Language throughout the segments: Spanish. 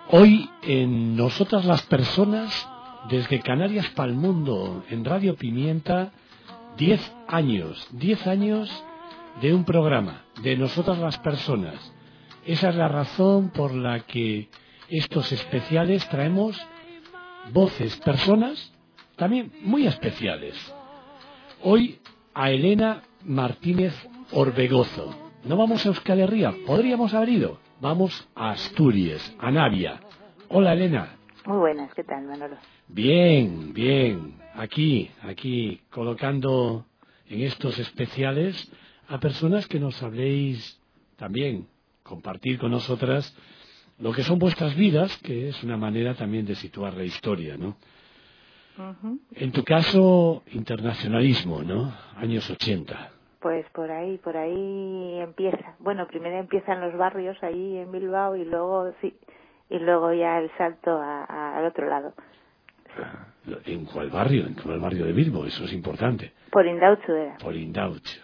Hoy en Nosotras las Personas, desde Canarias para el Mundo, en Radio Pimienta, 10 años de un programa, de Nosotras las Personas. Esa es la razón por la que estos especiales traemos voces, personas también muy especiales. Hoy a Elena Martínez Orbegozo. No vamos a Euskal Herria, podríamos haber ido. Vamos a Asturias, a Navia. Hola, Elena. Muy buenas, ¿qué tal, Manolo? Bien. Aquí, colocando en estos especiales a personas que nos habléis también, compartir con nosotras lo que son vuestras vidas, que es una manera también de situar la historia, ¿no? Uh-huh. En tu caso, internacionalismo, ¿no? Años 80. Pues por ahí empieza. Bueno, primero empiezan los barrios ahí en Bilbao y luego ya el salto al otro lado. Sí. ¿En cuál barrio? ¿En cuál barrio de Bilbao? Eso es importante. Por Indautxu era. Por Indautxu.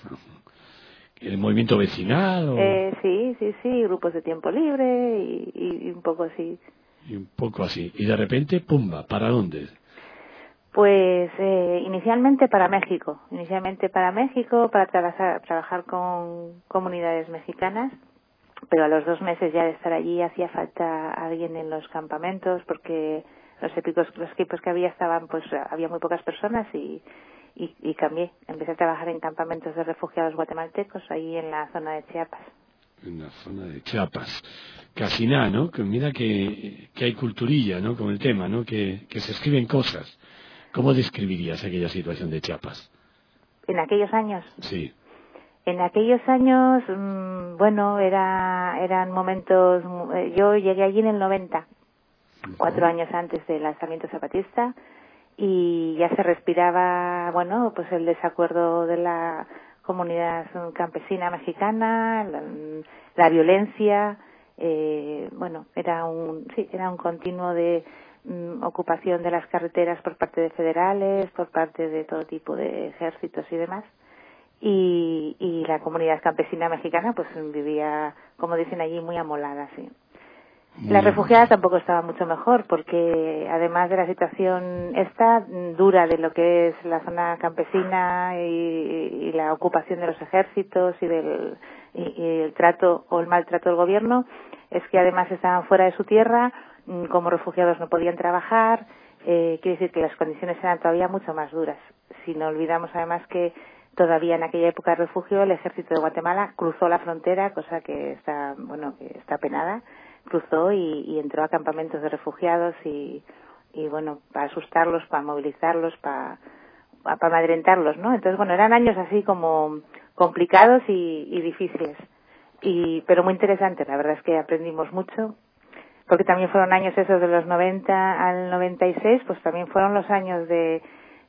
¿El movimiento vecinal? O... Sí, grupos de tiempo libre y un poco así. Y un poco así. Y de repente, ¡pumba! ¿Para dónde? Pues inicialmente para México, para trabajar con comunidades mexicanas, pero a los 2 meses ya de estar allí hacía falta alguien en los campamentos porque los equipos que había estaban, pues había muy pocas personas y cambié, empecé a trabajar en campamentos de refugiados guatemaltecos ahí en la zona de Chiapas. En la zona de Chiapas. Casi nada, ¿no? Que mira que hay culturilla, ¿no? Con el tema, ¿no? Que se escriben cosas. ¿Cómo describirías aquella situación de Chiapas? ¿En aquellos años? Sí. En aquellos años, bueno, eran momentos... yo llegué allí en el 90, 4 años antes del lanzamiento zapatista, y ya se respiraba, bueno, pues el desacuerdo de la comunidad campesina mexicana, la violencia, bueno, era un continuo de ocupación de las carreteras por parte de federales, por parte de todo tipo de ejércitos y demás. Y la comunidad campesina mexicana pues vivía, como dicen allí, muy amolada, sí. La refugiada tampoco estaba mucho mejor porque además de la situación esta dura de lo que es la zona campesina y la ocupación de los ejércitos y el trato o el maltrato del gobierno, es que además estaban fuera de su tierra, como refugiados no podían trabajar, quiere decir que las condiciones eran todavía mucho más duras. Si no olvidamos además que todavía en aquella época de refugio el ejército de Guatemala cruzó la frontera, cosa que está penada, cruzó y entró a campamentos de refugiados y bueno, para asustarlos, para movilizarlos, para amedrentarlos, ¿no? Entonces, bueno, eran años así como complicados y difíciles, pero muy interesantes. La verdad es que aprendimos mucho, porque también fueron años esos de los 90 al 96, pues también fueron los años de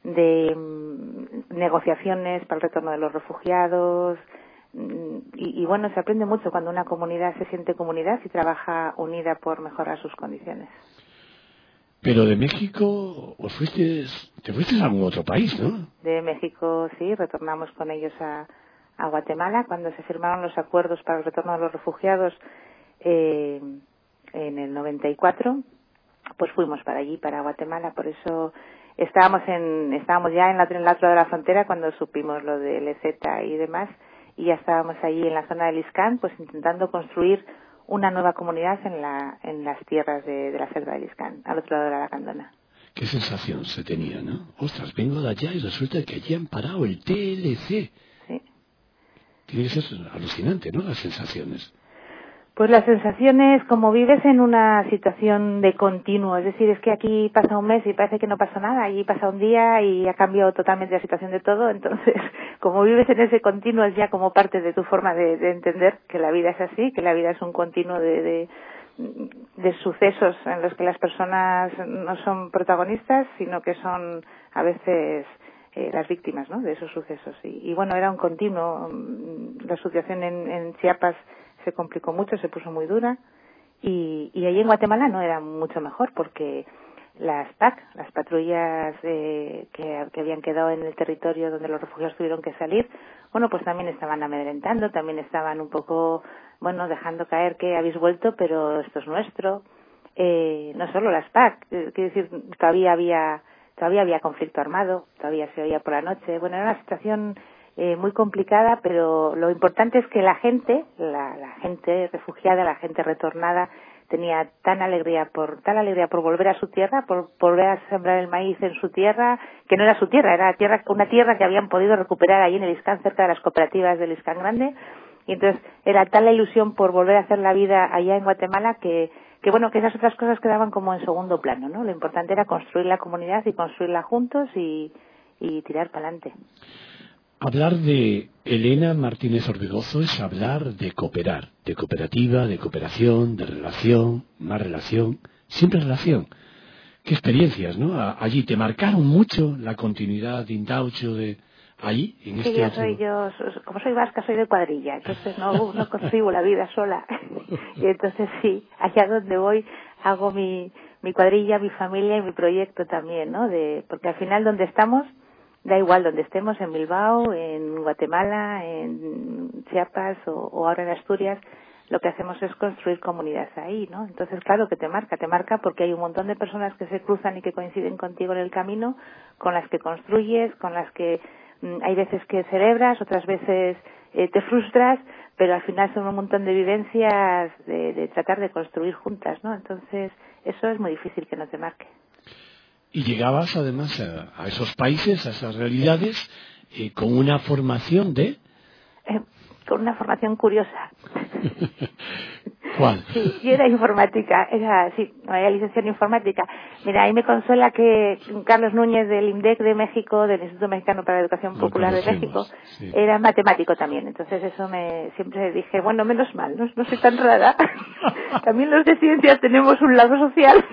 negociaciones para el retorno de los refugiados y bueno, se aprende mucho cuando una comunidad se siente comunidad y trabaja unida por mejorar sus condiciones. Pero de México te fuiste a algún otro país, ¿no? De México sí, retornamos con ellos a Guatemala cuando se firmaron los acuerdos para el retorno de los refugiados en el 94, pues fuimos para allí, para Guatemala, por eso estábamos ya en la otro lado de la frontera cuando supimos lo del EZ y demás, y ya estábamos allí en la zona de Liscán, pues intentando construir una nueva comunidad en las tierras de la selva de Liscán, al otro lado de la Lacandona. Qué sensación se tenía, ¿no? Ostras, vengo de allá y resulta que allí han parado el TLC. Sí. Tiene que ser alucinante, ¿no? Las sensaciones. Pues las sensaciones, como vives en una situación de continuo, es decir, es que aquí pasa un mes y parece que no pasó nada, allí pasa un día y ha cambiado totalmente la situación de todo, entonces, como vives en ese continuo es ya como parte de tu forma de entender que la vida es así, que la vida es un continuo de sucesos en los que las personas no son protagonistas, sino que son a veces las víctimas, ¿no?, de esos sucesos. Y bueno, era un continuo. La situación en Chiapas se complicó mucho, se puso muy dura y allí en Guatemala no era mucho mejor porque las PAC, las patrullas que habían quedado en el territorio donde los refugiados tuvieron que salir, bueno, pues también estaban amedrentando, también estaban un poco, bueno, dejando caer que habéis vuelto, pero esto es nuestro. no solo las PAC, quiero decir, todavía había conflicto armado, todavía se oía por la noche. Bueno, era una situación muy complicada, pero lo importante es que la gente refugiada, la gente retornada, tenía tal alegría por volver a su tierra, por volver a sembrar el maíz en su tierra, que no era su tierra, era una tierra que habían podido recuperar allí en el Iscán, cerca de las cooperativas del Iscán Grande, y entonces era tal la ilusión por volver a hacer la vida allá en Guatemala que esas otras cosas quedaban como en segundo plano, ¿no? Lo importante era construir la comunidad y construirla juntos y tirar para adelante. Hablar de Elena Martínez Orbegozo es hablar de cooperar, de cooperativa, de cooperación, de relación, más relación, siempre relación. ¿Qué experiencias, no? Allí te marcaron mucho la continuidad de Indaucho de allí, en sí, yo como soy vasca, soy de cuadrilla, entonces no concibo la vida sola. Y entonces sí, allá donde voy hago mi cuadrilla, mi familia y mi proyecto también, ¿no? Porque al final donde estamos, da igual donde estemos, en Bilbao, en Guatemala, en Chiapas o ahora en Asturias, lo que hacemos es construir comunidades ahí, ¿no? Entonces, claro que te marca porque hay un montón de personas que se cruzan y que coinciden contigo en el camino, con las que construyes, con las que hay veces que celebras, otras veces te frustras, pero al final son un montón de vivencias de tratar de construir juntas, ¿no? Entonces, eso es muy difícil que no te marque. Y llegabas además a esos países, a esas realidades, con una formación con una formación curiosa. ¿Cuál? Sí, yo era informática, era licenciada en informática. Mira, ahí me consuela que Carlos Núñez del IMDEC de México, del Instituto Mexicano para la Educación Popular de México, sí, era matemático también. Entonces eso siempre dije, bueno, menos mal, no soy tan rara. También los de ciencias tenemos un lado social.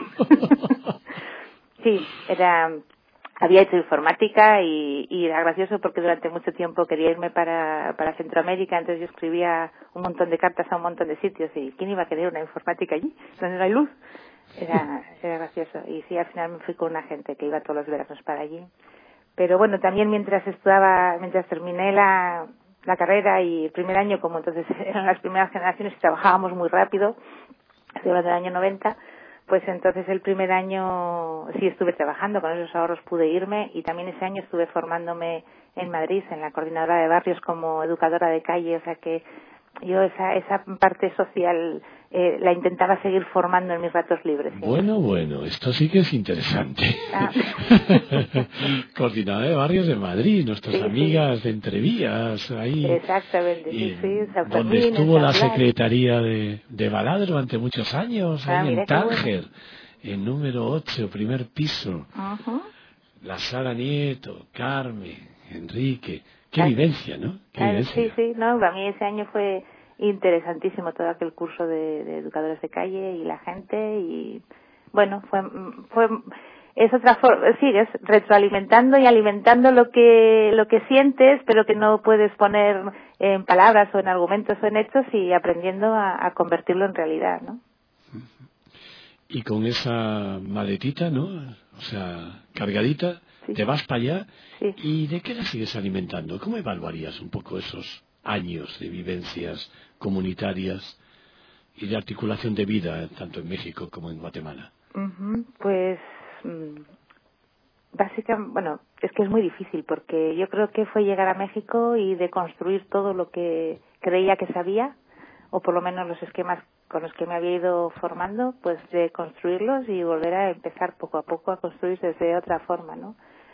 Sí, había hecho informática y era gracioso porque durante mucho tiempo quería irme para Centroamérica, entonces yo escribía un montón de cartas a un montón de sitios y ¿quién iba a querer una informática allí? Donde no hay luz. Era gracioso. Y sí, al final me fui con una gente que iba todos los veranos para allí. Pero bueno, también mientras terminé la carrera y el primer año, como entonces eran las primeras generaciones y trabajábamos muy rápido, estoy hablando del año 90, pues entonces el primer año sí estuve trabajando, con esos ahorros pude irme y también ese año estuve formándome en Madrid, en la coordinadora de barrios como educadora de calle, o sea que yo esa parte social la intentaba seguir formando en mis ratos libres. ¿Sí? Bueno, esto sí que es interesante. Coordinadora de barrios de Madrid, nuestras amigas de Entrevías, ahí. Exactamente, San Fermín, donde estuvo la Secretaría de Baladre durante muchos años, ahí en Tánger, en número 8, primer piso. Uh-huh. La Sara Nieto, Carmen, Enrique. Qué vivencia, ¿no? Qué vivencia. Sí, no, para mí ese año fue interesantísimo todo aquel curso de educadores de calle y la gente y bueno, es otra forma, sigues retroalimentando y alimentando lo que sientes, pero que no puedes poner en palabras o en argumentos o en hechos y aprendiendo a convertirlo en realidad, ¿no? Y con esa maletita, ¿no? O sea, cargadita, sí. Te vas para allá. Sí. ¿Y de qué la sigues alimentando? ¿Cómo evaluarías un poco esos años de vivencias comunitarias y de articulación de vida, tanto en México como en Guatemala? Uh-huh. Pues, básicamente, bueno, es que es muy difícil porque yo creo que fue llegar a México y deconstruir todo lo que creía que sabía, o por lo menos los esquemas con los que me había ido formando, pues de construirlos y volver a empezar poco a poco a construir desde otra forma, ¿no?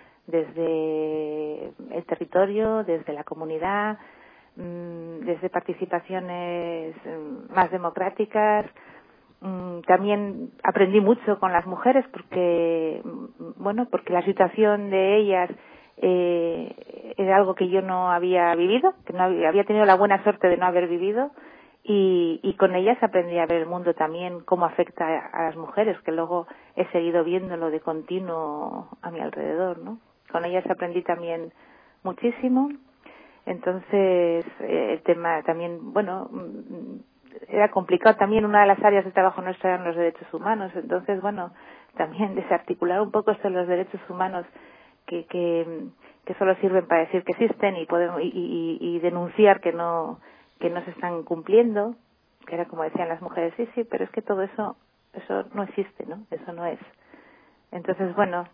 Desde el territorio, desde la comunidad, desde participaciones más democráticas. También aprendí mucho con las mujeres porque la situación de ellas era algo que yo no había vivido, que no había tenido la buena suerte de no haber vivido. Y con ellas aprendí a ver el mundo también, cómo afecta a las mujeres, que luego he seguido viéndolo de continuo a mi alrededor, ¿no? Con ellas aprendí también muchísimo. Entonces, el tema también, bueno, era complicado también. Una de las áreas de trabajo nuestra eran los derechos humanos. Entonces, bueno, también desarticular un poco esto de los derechos humanos que solo sirven para decir que existen y denunciar que no se están cumpliendo, que era como decían las mujeres, sí, pero es que todo eso eso no existe, ¿no? Eso no es. Entonces, bueno,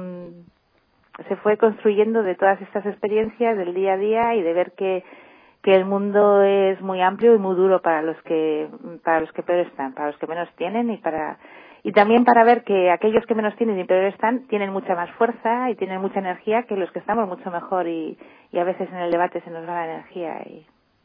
se fue construyendo de todas estas experiencias del día a día y de ver que el mundo es muy amplio y muy duro para los que peor están, para los que menos tienen y también para ver que aquellos que menos tienen y peor están tienen mucha más fuerza y tienen mucha energía que los que estamos mucho mejor y a veces en el debate se nos va la energía y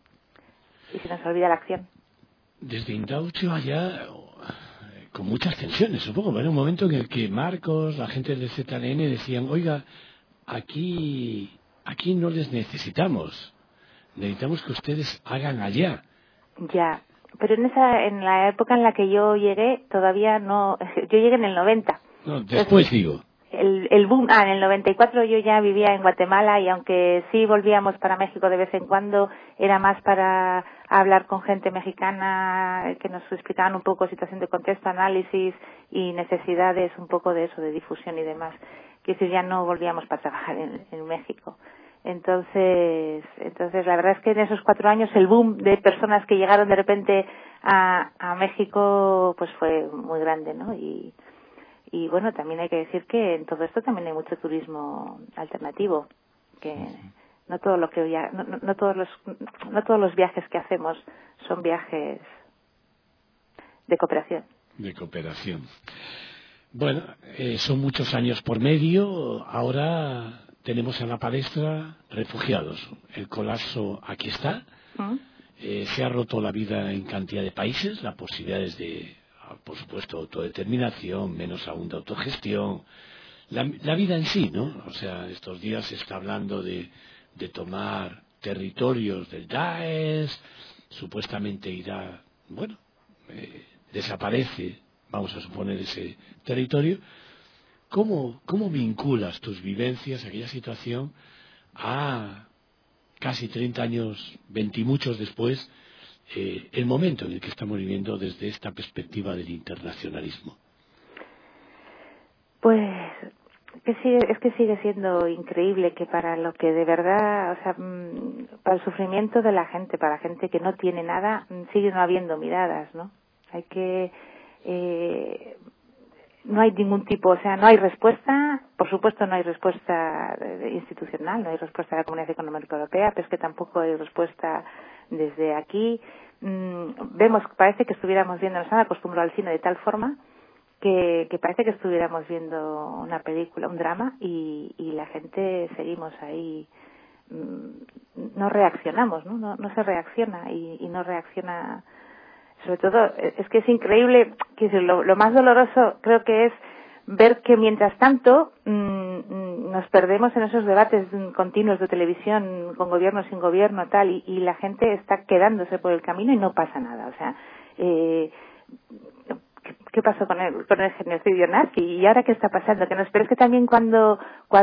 se nos olvida la acción. Desde Indautxo allá, con muchas tensiones, supongo. Era un momento en el que Marcos, la gente de ZLN decían, oiga, aquí no les necesitamos que ustedes hagan allá. Ya, pero en la época en la que yo llegué todavía no, yo llegué en el 90. No, después digo. El boom, en el 94 yo ya vivía en Guatemala y aunque sí volvíamos para México de vez en cuando, era más para hablar con gente mexicana que nos explicaban un poco situación de contexto, análisis y necesidades, un poco de eso, de difusión y demás. Que decir, ya no volvíamos para trabajar en México. Entonces la verdad es que en esos 4 años el boom de personas que llegaron de repente a México pues fue muy grande, ¿no? Y bueno, también hay que decir que en todo esto también hay mucho turismo alternativo, que no todo lo que no todos los viajes que hacemos son viajes de cooperación. De cooperación. Bueno, son muchos años por medio. Ahora tenemos en la palestra refugiados. El colapso aquí está. Se ha roto la vida en cantidad de países, las posibilidades de, por supuesto, autodeterminación, menos aún de autogestión, la vida en sí, ¿no? O sea, estos días se está hablando de tomar territorios del Daesh, supuestamente irá, bueno, desaparece, vamos a suponer, ese territorio. ¿Cómo vinculas tus vivencias, aquella situación, a casi 30 años, 20 y muchos después, el momento en el que estamos viviendo desde esta perspectiva del internacionalismo? Pues es que sigue siendo increíble que para lo que de verdad, o sea, para el sufrimiento de la gente, para la gente que no tiene nada, sigue no habiendo miradas, ¿no? Hay que no hay ningún tipo, o sea, no hay respuesta, por supuesto no hay respuesta institucional, no hay respuesta de la Comunidad Económica Europea, pero es que tampoco hay respuesta desde aquí. Vemos, parece que estuviéramos viendo, nos han acostumbrado al cine de tal forma que parece que estuviéramos viendo una película, un drama, y la gente seguimos ahí, no reaccionamos, ¿no? No se reacciona y no reacciona. Sobre todo, es que es increíble, que lo más doloroso creo que es ver que mientras tanto nos perdemos en esos debates continuos de televisión, con gobierno, sin gobierno, tal, y la gente está quedándose por el camino y no pasa nada. O sea, ¿qué pasó con el genocidio nazi? ¿Y ahora qué está pasando? Pero es que también cuando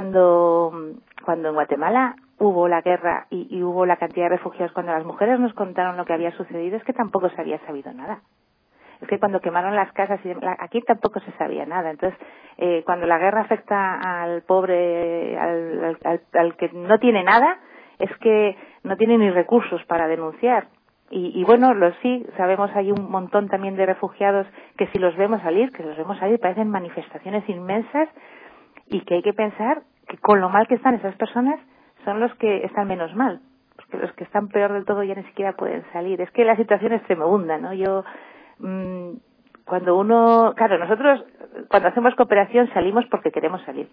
en Guatemala hubo la guerra y hubo la cantidad de refugiados, cuando las mujeres nos contaron lo que había sucedido, es que tampoco se había sabido nada. Es que cuando quemaron las casas, aquí tampoco se sabía nada. Entonces, cuando la guerra afecta al pobre, al que no tiene nada, es que no tiene ni recursos para denunciar. Y bueno, sí, sabemos, hay un montón también de refugiados que si los vemos salir, parecen manifestaciones inmensas, y que hay que pensar que con lo mal que están esas personas son los que están menos mal, porque los que están peor del todo ya ni siquiera pueden salir. Es que la situación es tremenda, ¿no? Nosotros cuando hacemos cooperación salimos porque queremos salir.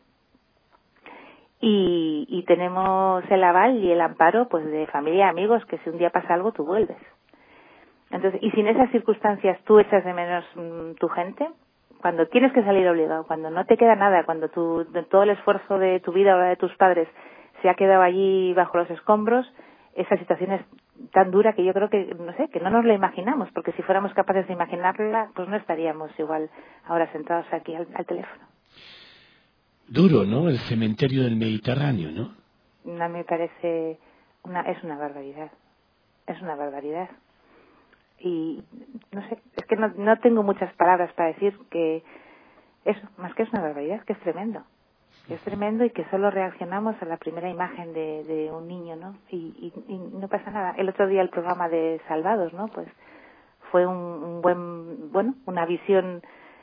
Y tenemos el aval y el amparo pues de familia y amigos, que si un día pasa algo tú vuelves. Entonces, y si en esas circunstancias tú echas de menos tu gente, cuando tienes que salir obligado, cuando no te queda nada, cuando todo el esfuerzo de tu vida o de tus padres se ha quedado allí bajo los escombros, esa situación es tan dura que yo creo que, no sé, que no nos la imaginamos, porque si fuéramos capaces de imaginarla, pues no estaríamos igual ahora sentados aquí al teléfono. Duro, ¿no? El cementerio del Mediterráneo, ¿no? A mí me parece es una barbaridad. Es una barbaridad. Y no sé, es que no tengo muchas palabras para decir que eso, más que es una barbaridad, que es tremendo. Es tremendo y que solo reaccionamos a la primera imagen de un niño, ¿no? Y no pasa nada. El otro día el programa de Salvados, ¿no? Pues fue una visión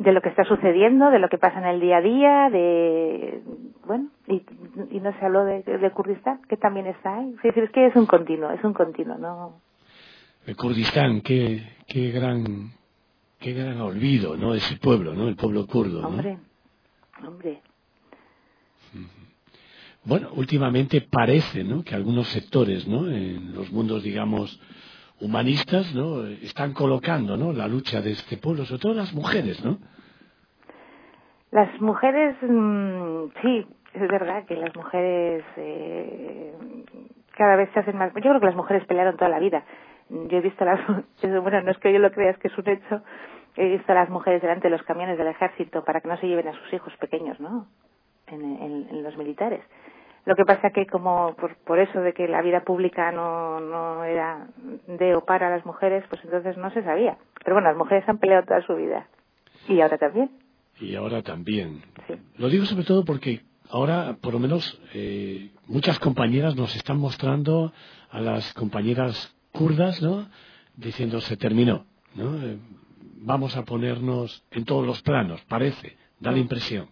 de lo que está sucediendo, de lo que pasa en el día a día, y no se habló de Kurdistán, que también está ahí. Es que es un continuo, ¿no? El Kurdistán, qué gran olvido, ¿no? Ese pueblo, ¿no? El pueblo kurdo, ¿no? Hombre. Bueno, últimamente parece, ¿no?, que algunos sectores, ¿no?, en los mundos, digamos, humanistas, ¿no?, están colocando, ¿no?, la lucha de este pueblo, sobre todo las mujeres, ¿no? Las mujeres, sí, es verdad que las mujeres cada vez se hacen más. Yo creo que las mujeres pelearon toda la vida. Yo he visto bueno, no es que yo lo crea, es que es un hecho. He visto a las mujeres delante de los camiones del ejército para que no se lleven a sus hijos pequeños, ¿no?, en los militares. Lo que pasa que como por eso de que la vida pública no era de o para las mujeres, pues entonces no se sabía. Pero bueno, las mujeres han peleado toda su vida. Y ahora también. Sí. Lo digo sobre todo porque ahora, por lo menos, muchas compañeras nos están mostrando a las compañeras kurdas, ¿no?, diciendo se terminó, ¿no? Vamos a ponernos en todos los planos, parece, da la impresión.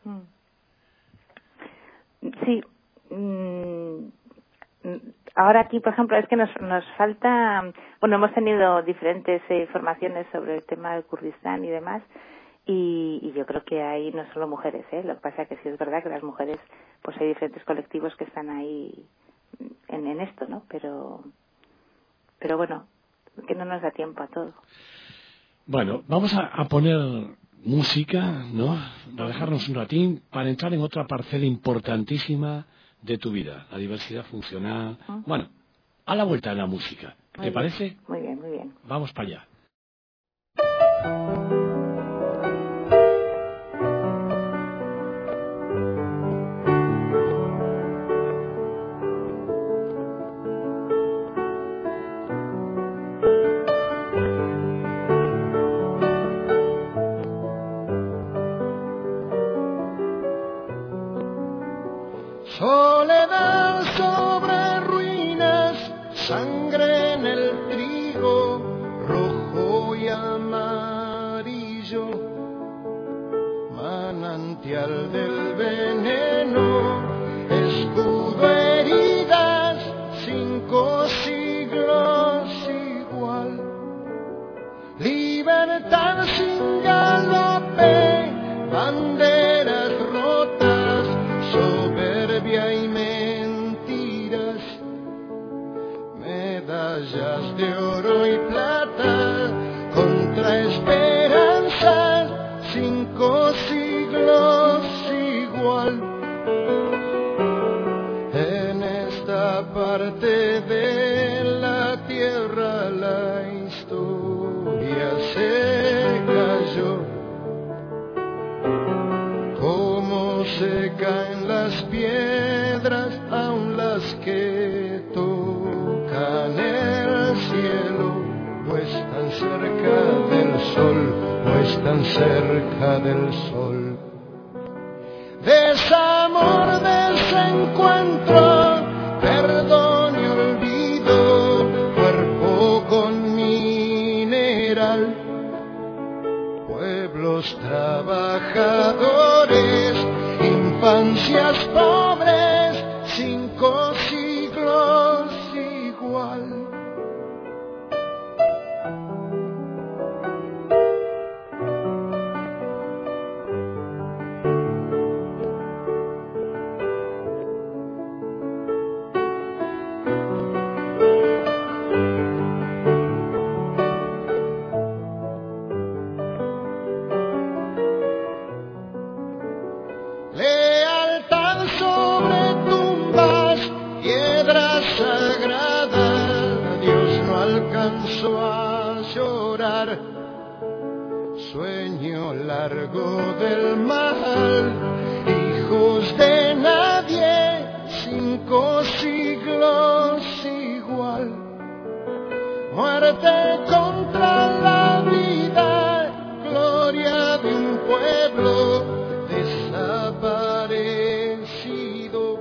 Sí. Ahora aquí, por ejemplo, es que nos falta, bueno, hemos tenido diferentes formaciones sobre el tema del Kurdistán y demás, y yo creo que hay no solo mujeres, lo que pasa es que sí es verdad que las mujeres, pues hay diferentes colectivos que están ahí en esto, ¿no? Pero bueno, que no nos da tiempo a todo. Bueno, vamos a poner música, ¿no?, a dejarnos un ratín para entrar en otra parcela importantísima de tu vida, la diversidad funcional. Bueno, a la vuelta de la música. ¿Te parece? Muy bien, muy bien. Vamos para allá. Soledad sobre ruinas, sangre en el trigo, rojo y amarillo, manantial del veneno, escudo, heridas, 5 siglos igual, libertad sin galope, banderas rotas, soberbia y mentiras, medallas de oro y plata, contra esperanzas, 5 siglos igual. En esta parte de la tierra la historia se cayó, como se caen las piedras, aun las que tocan el cielo, no están cerca del sol, no están cerca del sol. Desamor, desencuentro, perdón y olvido, cuerpo con mineral, pueblos trabajadores, infancias pobres, 5 siglos igual. Lealtad sobre tumbas, piedras sagradas, Dios no alcanzó a llorar, sueño largo del mal, hijos de nadie, 5 siglos igual, muerte contra la vida, gloria de un pueblo desaparecido,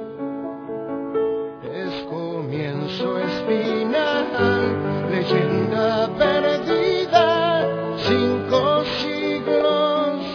es comienzo, es final, leyenda perdida, 5 siglos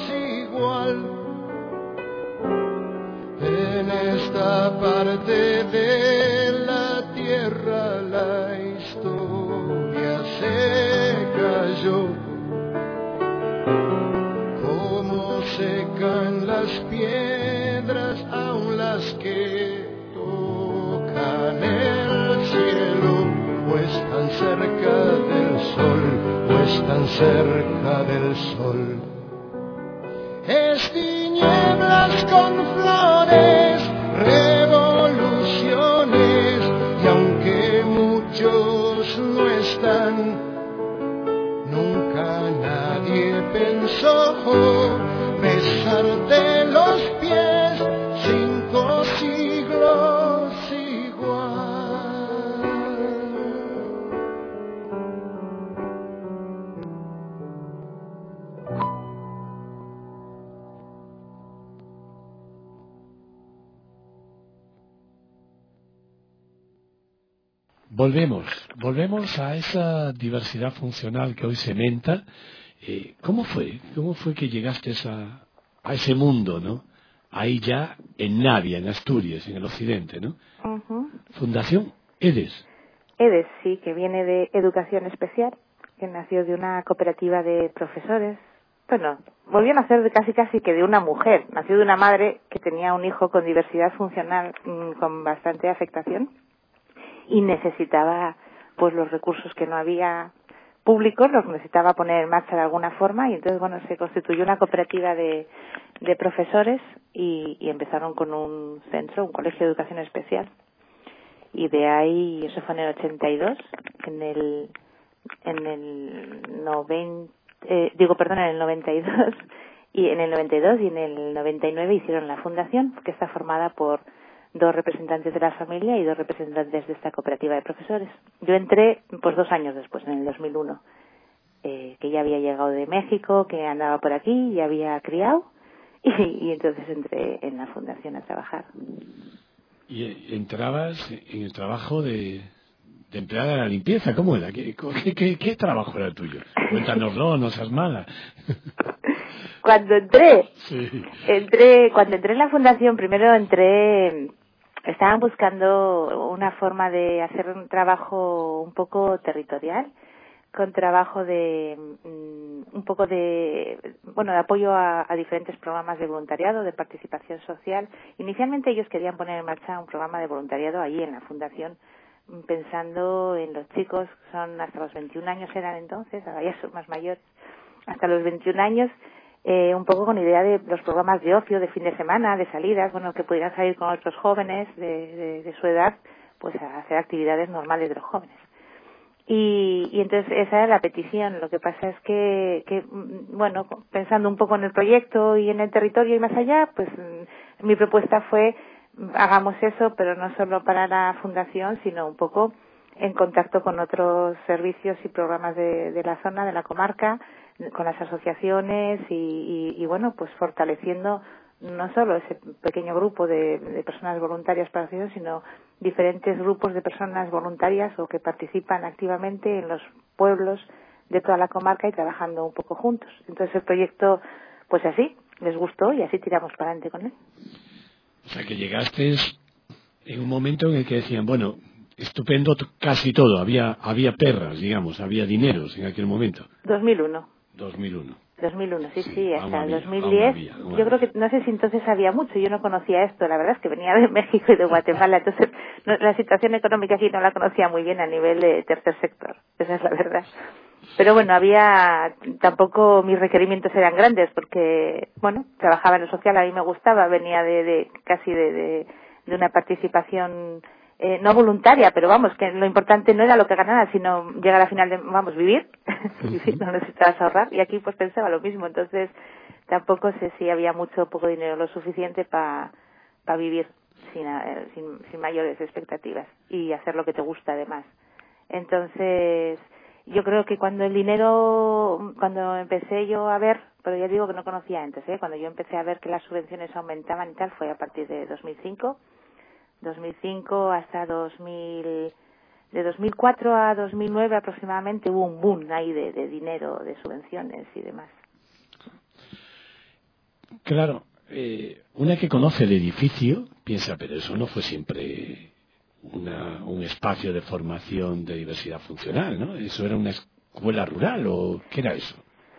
las piedras, aun las que tocan el cielo, o están cerca del sol, o están cerca del sol. Es tinieblas con flores, revoluciones, y aunque muchos no están, nunca nadie pensó besarte los pies 5 siglos igual. Volvemos a esa diversidad funcional que hoy se menta. ¿Cómo fue que llegaste a ese mundo, ¿no? Ahí ya en Navia, en Asturias, en el occidente, ¿no? Uh-huh. Fundación EDES. EDES, sí, que viene de Educación Especial, que nació de una cooperativa de profesores. Bueno, volvió a nacer casi que de una mujer. Nació de una madre que tenía un hijo con diversidad funcional, con bastante afectación, y necesitaba pues los recursos que no había públicos, los necesitaba poner en marcha de alguna forma, y entonces bueno, se constituyó una cooperativa de profesores y empezaron con un centro, un colegio de educación especial, y de ahí, eso fue en el 82, en el 92, y en el 92 y en el 99 hicieron la fundación, que está formada por 2 representantes de la familia y 2 representantes de esta cooperativa de profesores. Yo entré pues 2 años después, en el 2001, que ya había llegado de México, que andaba por aquí, ya había criado, y entonces entré en la fundación a trabajar. Y entrabas en el trabajo de empleada de la limpieza. ¿Cómo era? ¿Qué trabajo era el tuyo? Cuéntanoslo, no seas mala. Cuando entré en la fundación, primero estaban buscando una forma de hacer un trabajo un poco territorial, con trabajo un poco de apoyo a diferentes programas de voluntariado, de participación social. Inicialmente ellos querían poner en marcha un programa de voluntariado allí en la fundación, pensando en los chicos, son hasta los 21 años eran entonces, ahora ya son más mayores, hasta los 21 años, un poco con idea de los programas de ocio, de fin de semana, de salidas, que pudieran salir con otros jóvenes de su edad, pues a hacer actividades normales de los jóvenes. Y entonces esa era la petición. Lo que pasa es que pensando un poco en el proyecto y en el territorio y más allá, pues mi propuesta fue hagamos eso, pero no solo para la fundación, sino un poco en contacto con otros servicios y programas de la zona, de la comarca, con las asociaciones y pues fortaleciendo no solo ese pequeño grupo de personas voluntarias para la sino diferentes grupos de personas voluntarias o que participan activamente en los pueblos de toda la comarca y trabajando un poco juntos. Entonces el proyecto, pues así, les gustó y así tiramos para adelante con él. O sea que llegaste en un momento en el que decían, bueno, estupendo casi todo, había perras, digamos, había dineros en aquel momento. 2001, sí, hasta el 2010. Yo creo que, no sé si entonces había mucho, yo no conocía esto, la verdad es que venía de México y de Guatemala, entonces la situación económica aquí no la conocía muy bien a nivel de tercer sector, esa es la verdad. Pero bueno, tampoco mis requerimientos eran grandes porque, trabajaba en lo social, a mí me gustaba, venía casi de una participación no voluntaria, pero que lo importante no era lo que ganara, sino llegar al final de, vivir, no necesitabas ahorrar, y aquí pues pensaba lo mismo, entonces tampoco sé si había mucho o poco dinero, lo suficiente para vivir sin mayores expectativas y hacer lo que te gusta además. Entonces, yo creo que cuando empecé yo a ver, pero ya digo que no conocía antes, cuando yo empecé a ver que las subvenciones aumentaban y tal, fue a partir de 2005 hasta 2000, de 2004 a 2009 aproximadamente hubo un boom ahí de dinero, de subvenciones y demás. Claro, una que conoce el edificio piensa, pero eso no fue siempre un espacio de formación de diversidad funcional, ¿no? ¿Eso era una escuela rural o qué era eso?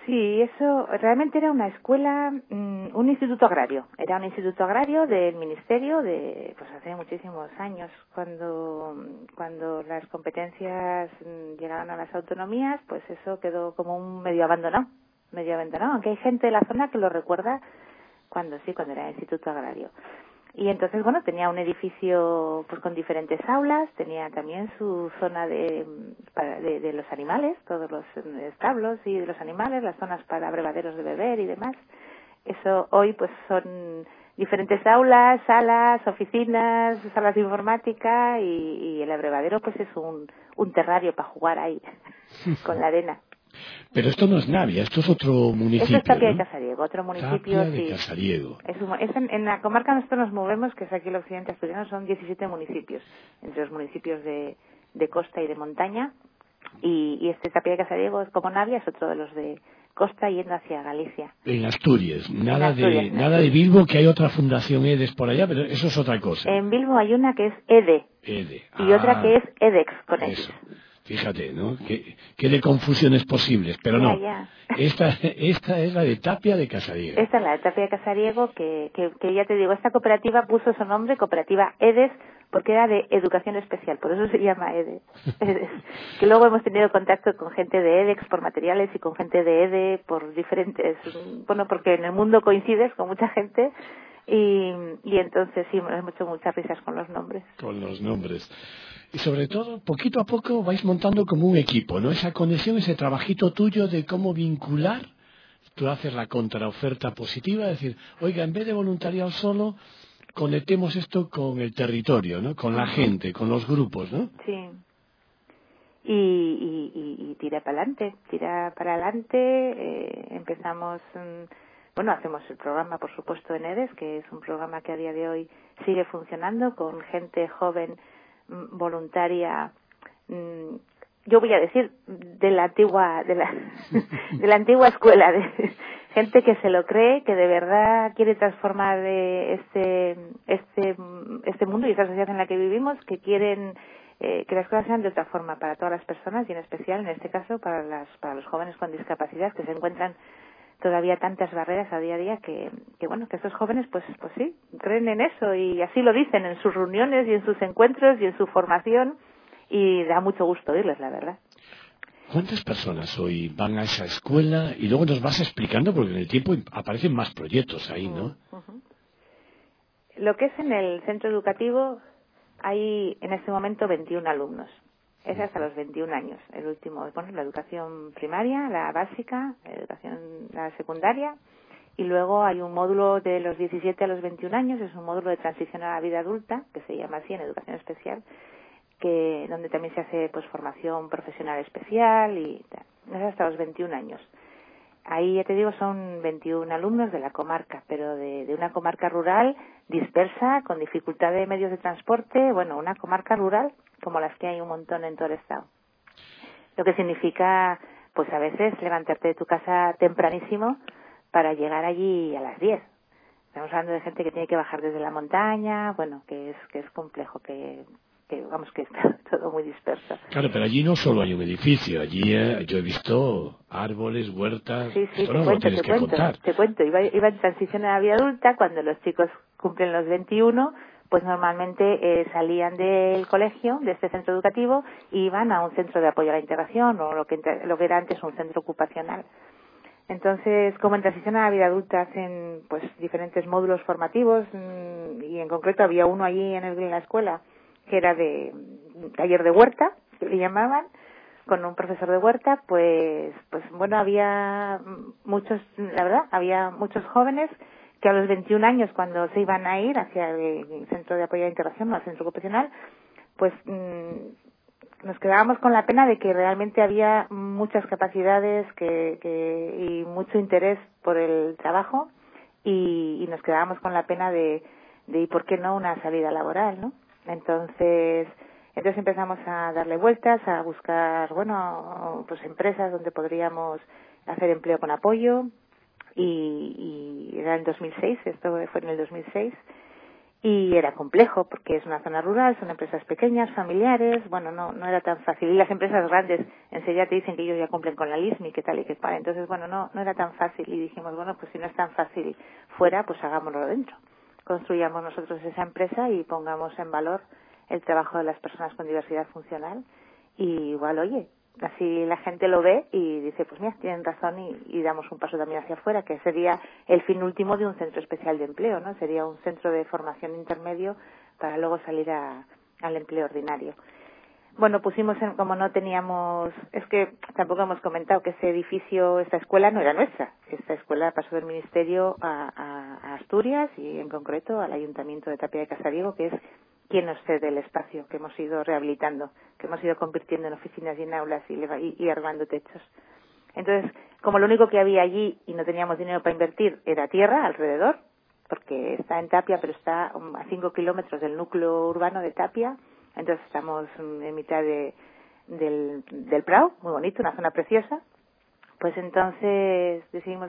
Sí, eso realmente era una escuela, un instituto agrario. Era un instituto agrario del ministerio de, pues hace muchísimos años, cuando las competencias llegaron a las autonomías, pues eso quedó como un medio abandonado, aunque hay gente de la zona que lo recuerda cuando era instituto agrario. Y entonces, bueno, tenía un edificio pues con diferentes aulas, tenía también su zona de los animales, todos los establos y de los animales, las zonas para abrevaderos de beber y demás. Eso hoy pues son diferentes aulas, salas, oficinas, salas de informática y el abrevadero pues es un terrario para jugar ahí con la arena. Pero esto no es Navia, esto es otro municipio, Esto es Tapia ¿no? de Casariego, otro municipio. Tapia de Casariego. En la comarca nosotros nos movemos, que es aquí el occidente asturiano, son 17 municipios, entre los municipios de costa y de montaña, y este Tapia de Casariego, como Navia, es otro de los de costa yendo hacia Galicia. En Asturias, nada de Bilbo, que hay otra fundación EDES por allá, pero eso es otra cosa. En Bilbo hay una que es EDE, y otra que es EDEX, con X. Fíjate, ¿no? Que de confusiones posibles, pero no. Ya. Esta es la de Tapia de Casariego. Esta es la de Tapia de Casariego, que ya te digo, esta cooperativa puso su nombre, Cooperativa EDES, porque era de educación especial, por eso se llama EDES. Que luego hemos tenido contacto con gente de EDEX por materiales y con gente de EDE por diferentes, bueno, porque en el mundo coincides con mucha gente y entonces sí, hemos hecho muchas risas con los nombres. Con los nombres. Y sobre todo, poquito a poco vais montando como un equipo, ¿no? Esa conexión, ese trabajito tuyo de cómo vincular, tú haces la contraoferta positiva, es decir, oiga, en vez de voluntariado solo, conectemos esto con el territorio, ¿no? Con la gente, con los grupos, ¿no? Sí. Y tira para adelante, empezamos, hacemos el programa, por supuesto, en EDES, que es un programa que a día de hoy sigue funcionando con gente joven, voluntaria, yo voy a decir de la antigua de la antigua escuela, de gente que se lo cree, que de verdad quiere transformar este mundo y esta sociedad en la que vivimos, que quieren que las cosas sean de otra forma para todas las personas y en especial en este caso para los jóvenes con discapacidad, que se encuentran todavía tantas barreras a día a día que estos jóvenes pues sí, creen en eso y así lo dicen en sus reuniones y en sus encuentros y en su formación y da mucho gusto oírles, la verdad. ¿Cuántas personas hoy van a esa escuela? Y luego nos vas explicando, porque en el tiempo aparecen más proyectos ahí, ¿no? Uh-huh. Lo que es en el centro educativo hay en este momento 21 alumnos. Es hasta los 21 años, el último, la educación primaria, la básica, la secundaria, y luego hay un módulo de los 17 a los 21 años, es un módulo de transición a la vida adulta, que se llama así en educación especial, donde también se hace pues formación profesional especial y tal. Es hasta los 21 años. Ahí, ya te digo, son 21 alumnos de la comarca, pero de una comarca rural dispersa, con dificultad de medios de transporte, una comarca rural como las que hay un montón en todo el estado. Lo que significa, pues a veces, levantarte de tu casa tempranísimo para llegar allí a las 10. Estamos hablando de gente que tiene que bajar desde la montaña, que es complejo, que está todo muy disperso. Claro, pero allí no solo hay un edificio, allí yo he visto árboles, huertas. Sí, esto no lo tienes que contar. Te cuento, iba en transición a la vida adulta, cuando los chicos cumplen los 21, pues normalmente salían del colegio, de este centro educativo, e iban a un centro de apoyo a la integración, o lo que era antes un centro ocupacional. Entonces, como en transición a la vida adulta hacen pues diferentes módulos formativos, y en concreto había uno allí en la escuela, que era de taller de huerta, que le llamaban, con un profesor de huerta, pues había muchos jóvenes que a los 21 años, cuando se iban a ir hacia el centro de apoyo a la integración, no al centro ocupacional, pues nos quedábamos con la pena de que realmente había muchas capacidades y mucho interés por el trabajo y nos quedábamos con la pena de y por qué no una salida laboral, ¿no? Entonces empezamos a darle vueltas, a buscar, pues empresas donde podríamos hacer empleo con apoyo y era en 2006, esto fue en el 2006 y era complejo porque es una zona rural, son empresas pequeñas, familiares, bueno, no era tan fácil. Y las empresas grandes enseguida te dicen que ellos ya cumplen con la LISMI, que tal y que cual. Entonces, bueno, no era tan fácil y dijimos, bueno, pues si no es tan fácil fuera, pues hagámoslo dentro. Construyamos nosotros esa empresa y pongamos en valor el trabajo de las personas con diversidad funcional y igual, oye, así la gente lo ve y dice, pues mira, tienen razón y damos un paso también hacia afuera, que sería el fin último de un centro especial de empleo, ¿no? Sería un centro de formación intermedio para luego salir al empleo ordinario. Bueno, pusimos como no teníamos, es que tampoco hemos comentado que ese edificio, esta escuela no era nuestra. Esta escuela pasó del Ministerio a Asturias y en concreto al Ayuntamiento de Tapia de Casariego, que es quien nos cede el espacio que hemos ido rehabilitando, que hemos ido convirtiendo en oficinas y en aulas y arreglando techos. Entonces, como lo único que había allí y no teníamos dinero para invertir era tierra alrededor, porque está en Tapia, pero está a 5 kilómetros del núcleo urbano de Tapia, entonces estamos en mitad del Prado, muy bonito, una zona preciosa. Pues entonces decidimos,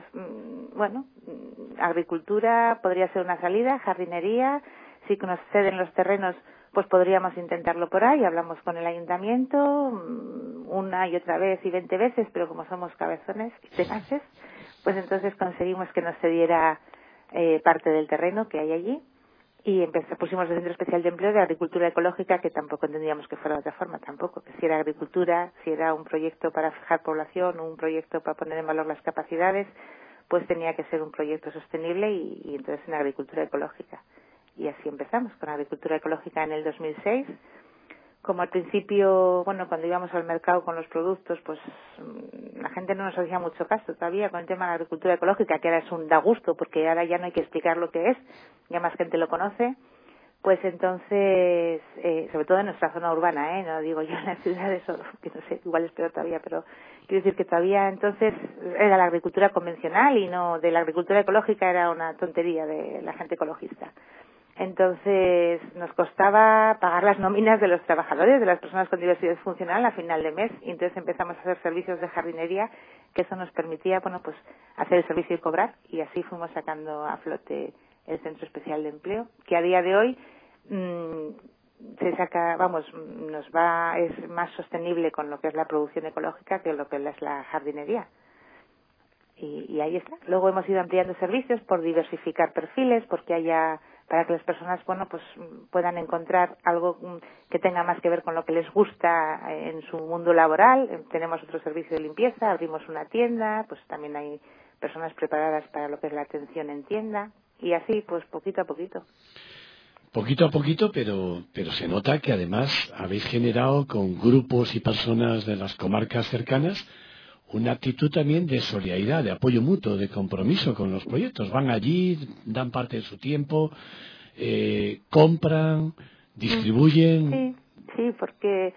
agricultura podría ser una salida, jardinería, si nos ceden los terrenos, pues podríamos intentarlo por ahí. Hablamos con el ayuntamiento una y otra vez y 20 veces, pero como somos cabezones y tenaces, pues entonces conseguimos que nos cediera parte del terreno que hay allí y pusimos el Centro Especial de Empleo de Agricultura Ecológica, que tampoco entendíamos que fuera de otra forma, tampoco, que si era agricultura, si era un proyecto para fijar población, un proyecto para poner en valor las capacidades, pues tenía que ser un proyecto sostenible y entonces en agricultura ecológica. Y así empezamos con agricultura ecológica en el 2006. Como al principio, cuando íbamos al mercado con los productos, pues la gente no nos hacía mucho caso todavía con el tema de la agricultura ecológica, que ahora es un da gusto, porque ahora ya no hay que explicar lo que es, ya más gente lo conoce. Pues entonces, sobre todo en nuestra zona urbana, no digo yo en las ciudades, que no sé, igual es peor todavía, pero quiero decir que todavía entonces era la agricultura convencional y no de la agricultura ecológica, era una tontería de la gente ecologista. Entonces nos costaba pagar las nóminas de los trabajadores, de las personas con diversidad funcional a final de mes, y entonces empezamos a hacer servicios de jardinería, que eso nos permitía, pues hacer el servicio y cobrar, y así fuimos sacando a flote el Centro Especial de Empleo, que a día de hoy se saca, es más sostenible con lo que es la producción ecológica que lo que es la jardinería. Y ahí está. Luego hemos ido ampliando servicios por diversificar perfiles, porque haya, para que las personas, puedan encontrar algo que tenga más que ver con lo que les gusta en su mundo laboral. Tenemos otro servicio de limpieza, abrimos una tienda, pues también hay personas preparadas para lo que es la atención en tienda, y así, pues poquito a poquito. Poquito a poquito, pero se nota que además habéis generado con grupos y personas de las comarcas cercanas una actitud también de solidaridad, de apoyo mutuo, de compromiso con los proyectos. Van allí, dan parte de su tiempo, compran, distribuyen. Sí, porque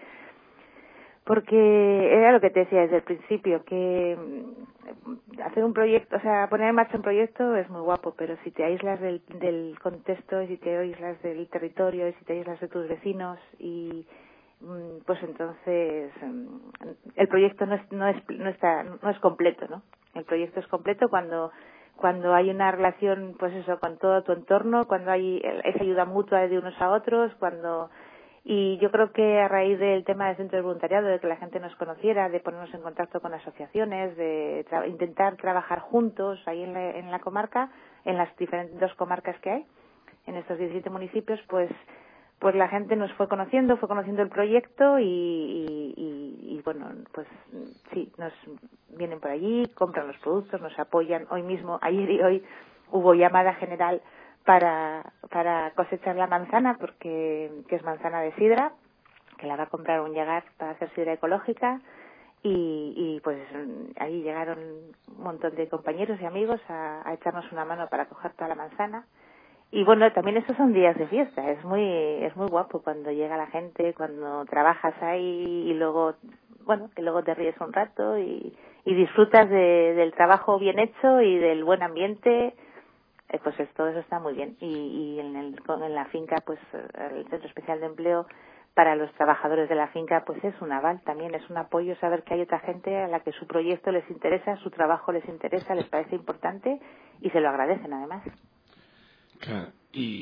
era lo que te decía desde el principio, que hacer un proyecto, poner en marcha un proyecto es muy guapo, pero si te aíslas del contexto, si te aíslas del territorio, si te aíslas de tus vecinos, y pues entonces el proyecto no es completo, ¿no? El proyecto es completo cuando hay una relación, pues eso, con todo tu entorno, cuando hay esa ayuda mutua de unos a otros, y yo creo que a raíz del tema del centro de voluntariado, de que la gente nos conociera, de ponernos en contacto con asociaciones, de intentar trabajar juntos ahí en la comarca, en las diferentes 2 comarcas que hay, en estos 17 municipios, pues la gente nos fue conociendo el proyecto y pues sí, nos vienen por allí, compran los productos, nos apoyan. Hoy mismo, ayer y hoy, hubo llamada general para cosechar la manzana, que es manzana de sidra, que la va a comprar un Llegar para hacer sidra ecológica, y pues ahí llegaron un montón de compañeros y amigos a echarnos una mano para coger toda la manzana. Y también estos son días de fiesta, es muy guapo cuando llega la gente, cuando trabajas ahí y luego, que luego te ríes un rato y disfrutas del trabajo bien hecho y del buen ambiente. Pues todo eso está muy bien. Y en la finca, pues el Centro Especial de Empleo para los trabajadores de la finca, pues es un aval, también es un apoyo saber que hay otra gente a la que su proyecto les interesa, su trabajo les interesa, les parece importante y se lo agradecen además. Claro. Y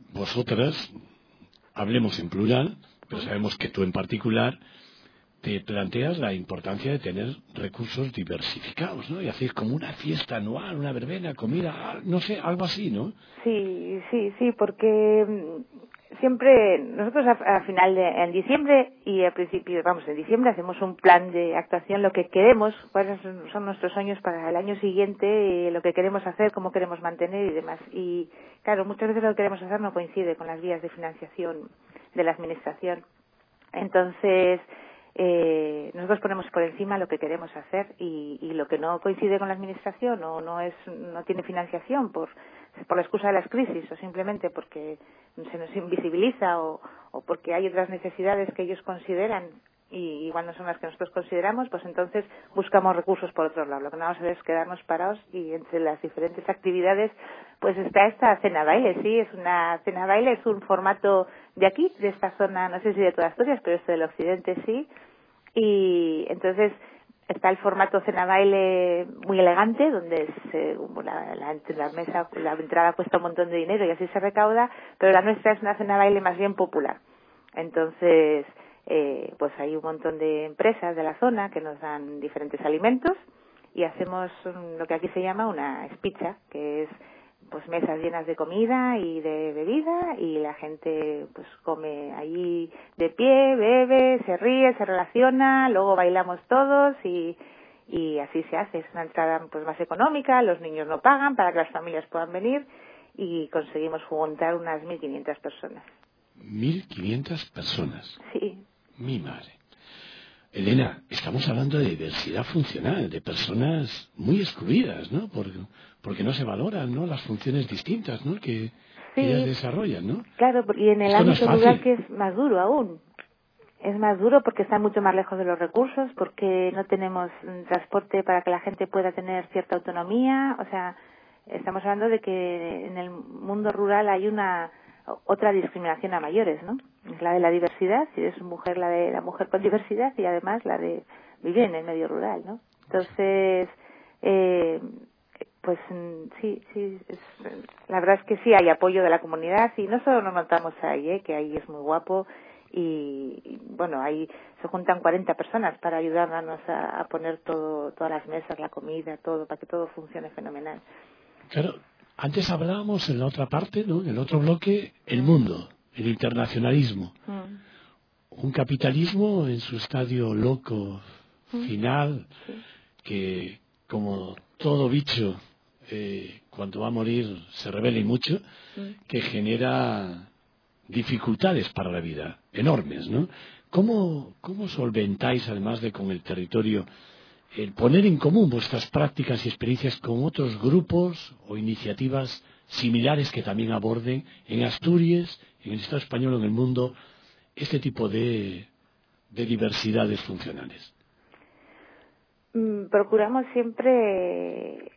vosotras, hablemos en plural, pero sabemos que tú en particular te planteas la importancia de tener recursos diversificados, ¿no? Y hacéis como una fiesta anual, una verbena, comida, no sé, algo así, ¿no? Sí, porque siempre nosotros en diciembre y al principio, en diciembre hacemos un plan de actuación, lo que queremos, cuáles son nuestros sueños para el año siguiente, lo que queremos hacer, cómo queremos mantener y demás. Y claro, muchas veces lo que queremos hacer no coincide con las vías de financiación de la administración. Entonces, nosotros ponemos por encima lo que queremos hacer y lo que no coincide con la administración o no tiene financiación por la excusa de las crisis o simplemente porque se nos invisibiliza o porque hay otras necesidades que ellos consideran y igual no son las que nosotros consideramos, pues entonces buscamos recursos por otro lado. Lo que no vamos a hacer es quedarnos parados y entre las diferentes actividades pues está esta cena baile, sí, es una cena baile, es un formato de aquí, de esta zona, no sé si de toda Asturias, pero esto del occidente sí, y entonces está el formato cena baile muy elegante, donde la mesa, la entrada cuesta un montón de dinero y así se recauda, pero la nuestra es una cena baile más bien popular. Entonces, pues hay un montón de empresas de la zona que nos dan diferentes alimentos y hacemos lo que aquí se llama una espicha, que es pues mesas llenas de comida y de bebida y la gente pues come allí de pie, bebe, se ríe, se relaciona, luego bailamos todos y así se hace. Es una entrada pues más económica, los niños no pagan para que las familias puedan venir y conseguimos juntar unas 1.500 personas. 1.500 personas. Sí. Mi madre. Elena, estamos hablando de diversidad funcional, de personas muy excluidas, ¿no? Porque no se valoran, ¿no? Las funciones distintas, ¿no? Que ellas desarrollan, ¿no? Claro, y en el ámbito rural que es más duro aún. Es más duro porque están mucho más lejos de los recursos, porque no tenemos transporte para que la gente pueda tener cierta autonomía. O sea, estamos hablando de que en el mundo rural hay otra discriminación a mayores, ¿no? Es la de la diversidad, si eres mujer, la mujer con diversidad y además la de vivir en el medio rural, ¿no? Entonces, pues sí, la verdad es que sí hay apoyo de la comunidad y no solo nos notamos ahí, que ahí es muy guapo y bueno, ahí se juntan 40 personas para ayudarnos a poner todas las mesas, la comida, todo, para que todo funcione fenomenal. Claro. Antes hablábamos en la otra parte, ¿no? En el otro bloque, el mundo, el internacionalismo. Un capitalismo en su estadio loco final, que como todo bicho, cuando va a morir se revela y mucho, que genera dificultades para la vida, enormes, ¿no? ¿Cómo solventáis, además de con el territorio, el poner en común vuestras prácticas y experiencias con otros grupos o iniciativas similares que también aborden en Asturias, en el Estado español o en el mundo este tipo de diversidades funcionales? Procuramos siempre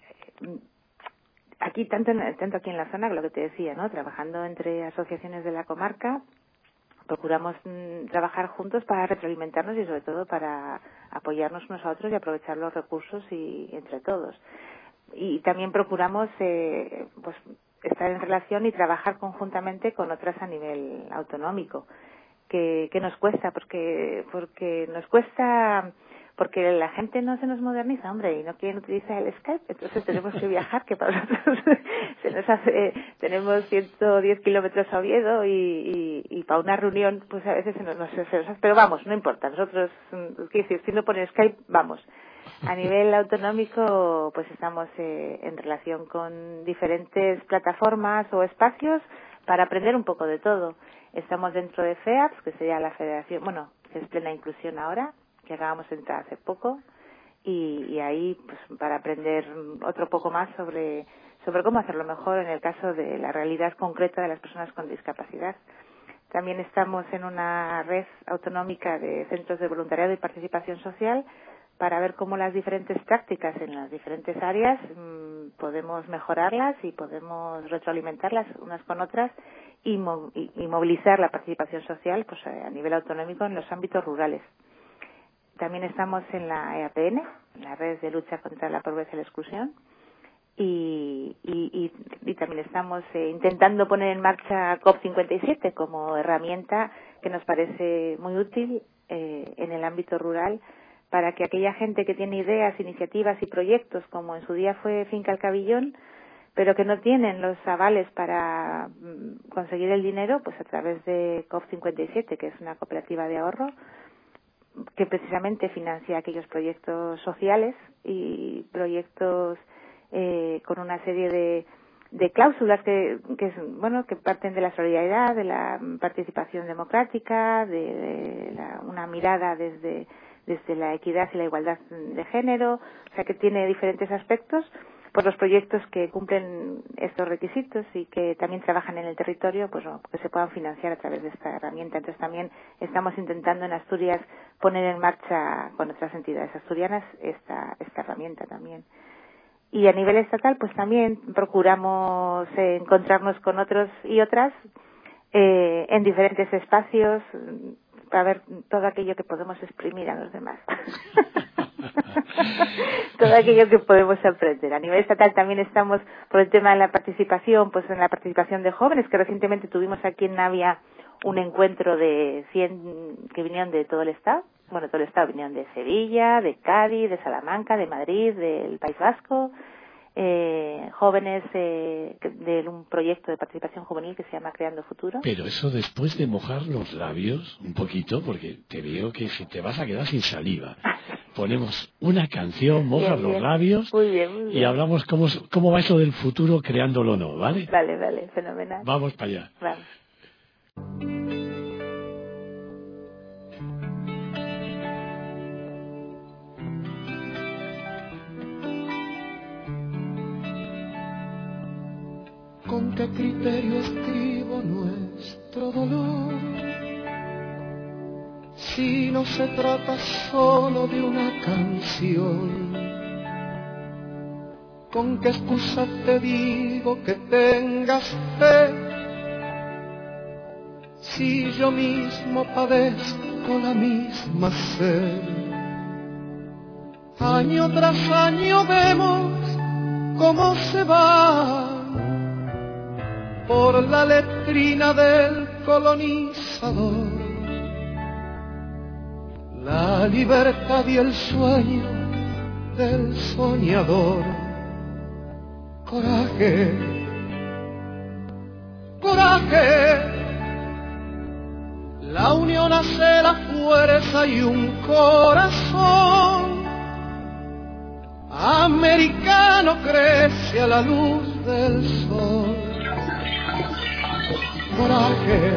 aquí, tanto aquí en la zona, lo que te decía, ¿no? Trabajando entre asociaciones de la comarca, procuramos trabajar juntos para retroalimentarnos y sobre todo para apoyarnos unos a otros y aprovechar los recursos y entre todos. Y también procuramos pues estar en relación y trabajar conjuntamente con otras a nivel autonómico. Que nos cuesta, porque nos cuesta, porque la gente no se nos moderniza, hombre, y no quieren utilizar el Skype, entonces tenemos que viajar, que para nosotros se nos hace, tenemos 110 kilómetros a Oviedo y para una reunión, pues a veces se nos hace, pero vamos, no importa, nosotros, quiero decir, si no pone Skype, vamos. A nivel autonómico, pues estamos en relación con diferentes plataformas o espacios para aprender un poco de todo. Estamos dentro de FEAPS, que sería la federación, bueno, que es plena inclusión ahora, que acabamos de entrar hace poco, y ahí pues para aprender otro poco más sobre cómo hacerlo mejor en el caso de la realidad concreta de las personas con discapacidad. También estamos en una red autonómica de centros de voluntariado y participación social para ver cómo las diferentes prácticas en las diferentes áreas podemos mejorarlas y podemos retroalimentarlas unas con otras y movilizar la participación social pues a nivel autonómico en los ámbitos rurales. También estamos en la EAPN, la Red de Lucha contra la Pobreza y la Exclusión, y también estamos intentando poner en marcha COP57 como herramienta que nos parece muy útil en el ámbito rural para que aquella gente que tiene ideas, iniciativas y proyectos, como en su día fue Finca El Cabillón, pero que no tienen los avales para conseguir el dinero, pues a través de COP57, que es una cooperativa de ahorro, que precisamente financia aquellos proyectos sociales y proyectos con una serie de cláusulas que parten de la solidaridad, de la participación democrática, de una mirada desde la equidad y la igualdad de género, o sea que tiene diferentes aspectos. Por los proyectos que cumplen estos requisitos y que también trabajan en el territorio, pues que se puedan financiar a través de esta herramienta. Entonces también estamos intentando en Asturias poner en marcha con otras entidades asturianas esta herramienta también. Y a nivel estatal, pues también procuramos encontrarnos con otros y otras en diferentes espacios para ver todo aquello que podemos exprimir a los demás. Todo aquello que podemos aprender. A nivel estatal también estamos por el tema de la participación, pues en la participación de jóvenes, que recientemente tuvimos aquí en Navia un encuentro de 100 que vinieron de todo el estado. Bueno, todo el estado vinieron de Sevilla, de Cádiz, de Salamanca, de Madrid, del País Vasco, jóvenes de un proyecto de participación juvenil que se llama Creando Futuro. Pero eso después de mojar los labios un poquito, porque te veo que si te vas a quedar sin saliva. Ponemos una canción, mojas los labios muy bien. Y hablamos cómo va eso del futuro creándolo o no, ¿vale? Vale, fenomenal. Vamos para allá. Vamos. ¿Con qué criterio escribo nuestro dolor? Si no se trata solo de una canción. ¿Con qué excusa te digo que tengas fe? Si yo mismo padezco la misma sed. Año tras año vemos cómo se va por la letrina del colonizador la libertad y el sueño del soñador. Coraje, coraje, la unión hace la fuerza y un corazón americano crece a la luz del sol. Coraje,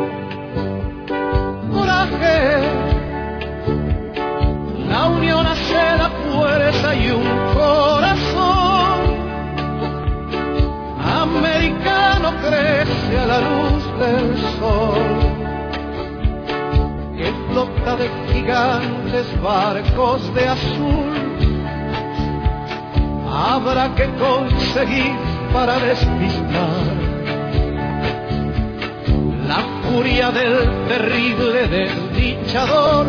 coraje, la unión hace la fuerza y un corazón americano crece a la luz del sol, que flota de gigantes barcos de azul. Habrá que conseguir para despistar la furia del terrible desdichador,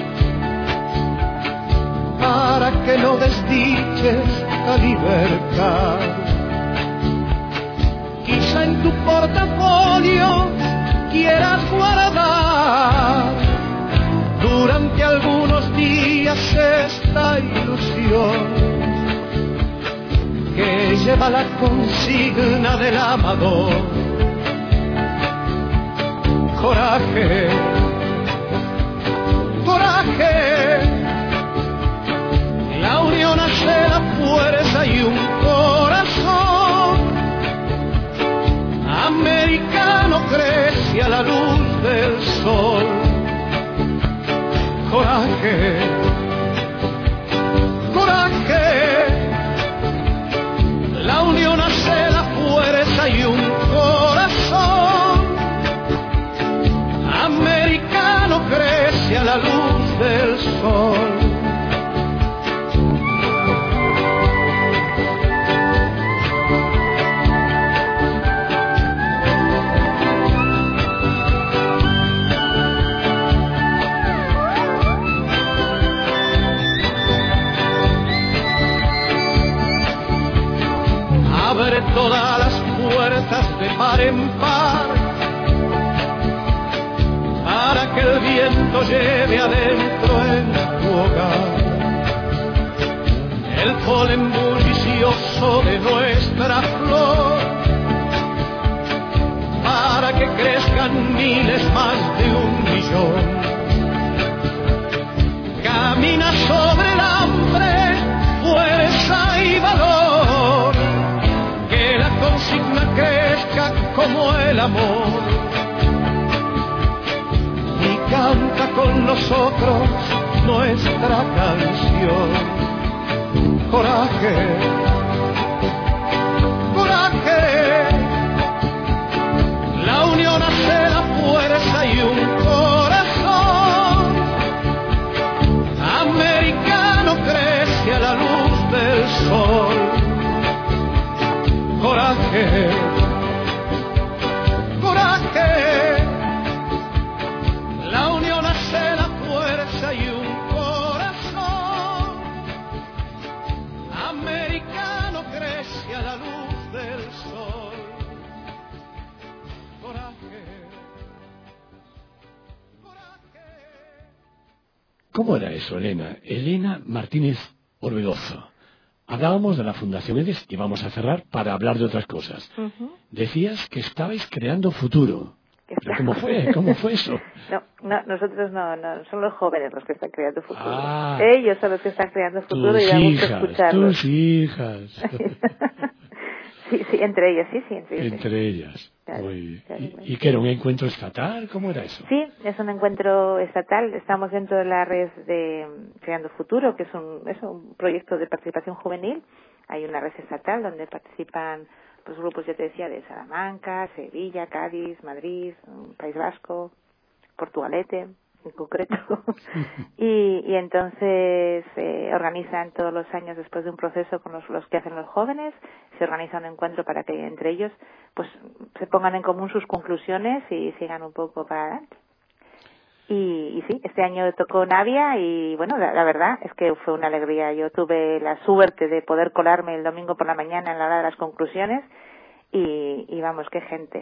para que no desdiches la libertad. Quizá en tu portafolio quieras guardar durante algunos días esta ilusión que lleva la consigna del amador. Coraje, coraje, la unión hace la fuerza y un corazón americano crece a la luz del sol. Coraje, coraje, la unión hace la fuerza y un corazón americano crece a la luz del sol. todas las puertas de par en par, para que el viento lleve adentro en tu hogar el polen bullicioso de nuestra flor, para que crezcan miles más de 1.000.000. Camina sobre el hambre, fuerza y valor, que la consigna crezca como el amor, y canta con nosotros nuestra canción. Coraje, coraje, la unión hace la fuerza y un corazón americano crece a la luz del sol. Coraje, coraje, la unión hace la fuerza y un corazón americano crece a la luz del sol. Coraje, coraje. ¿Cómo era eso, Elena? Elena Martínez Orbegozo. Hablábamos de la Fundación EDES y vamos a cerrar para hablar de otras cosas. Decías que estabais creando futuro. ¿Pero cómo fue? ¿Cómo fue eso? No, nosotros no, son los jóvenes los que están creando futuro. Ellos son los que están creando futuro y vamos a escucharlos. Tus hijas. Sí, entre ellas, sí. Entre ellas. Claro, Muy... claro. ¿Y qué era, un encuentro estatal? ¿Cómo era eso? Sí, es un encuentro estatal. Estamos dentro de la red de Creando Futuro, que es un proyecto de participación juvenil. Hay una red estatal donde participan pues grupos, ya te decía, de Salamanca, Sevilla, Cádiz, Madrid, País Vasco, Portugalete en concreto. y entonces organizan todos los años, después de un proceso con los que hacen los jóvenes, se organiza un encuentro para que entre ellos pues se pongan en común sus conclusiones y sigan un poco para adelante. Y sí, este año tocó Navia y bueno, la verdad es que fue una alegría. Yo tuve la suerte de poder colarme el domingo por la mañana en la hora de las conclusiones y vamos, qué gente.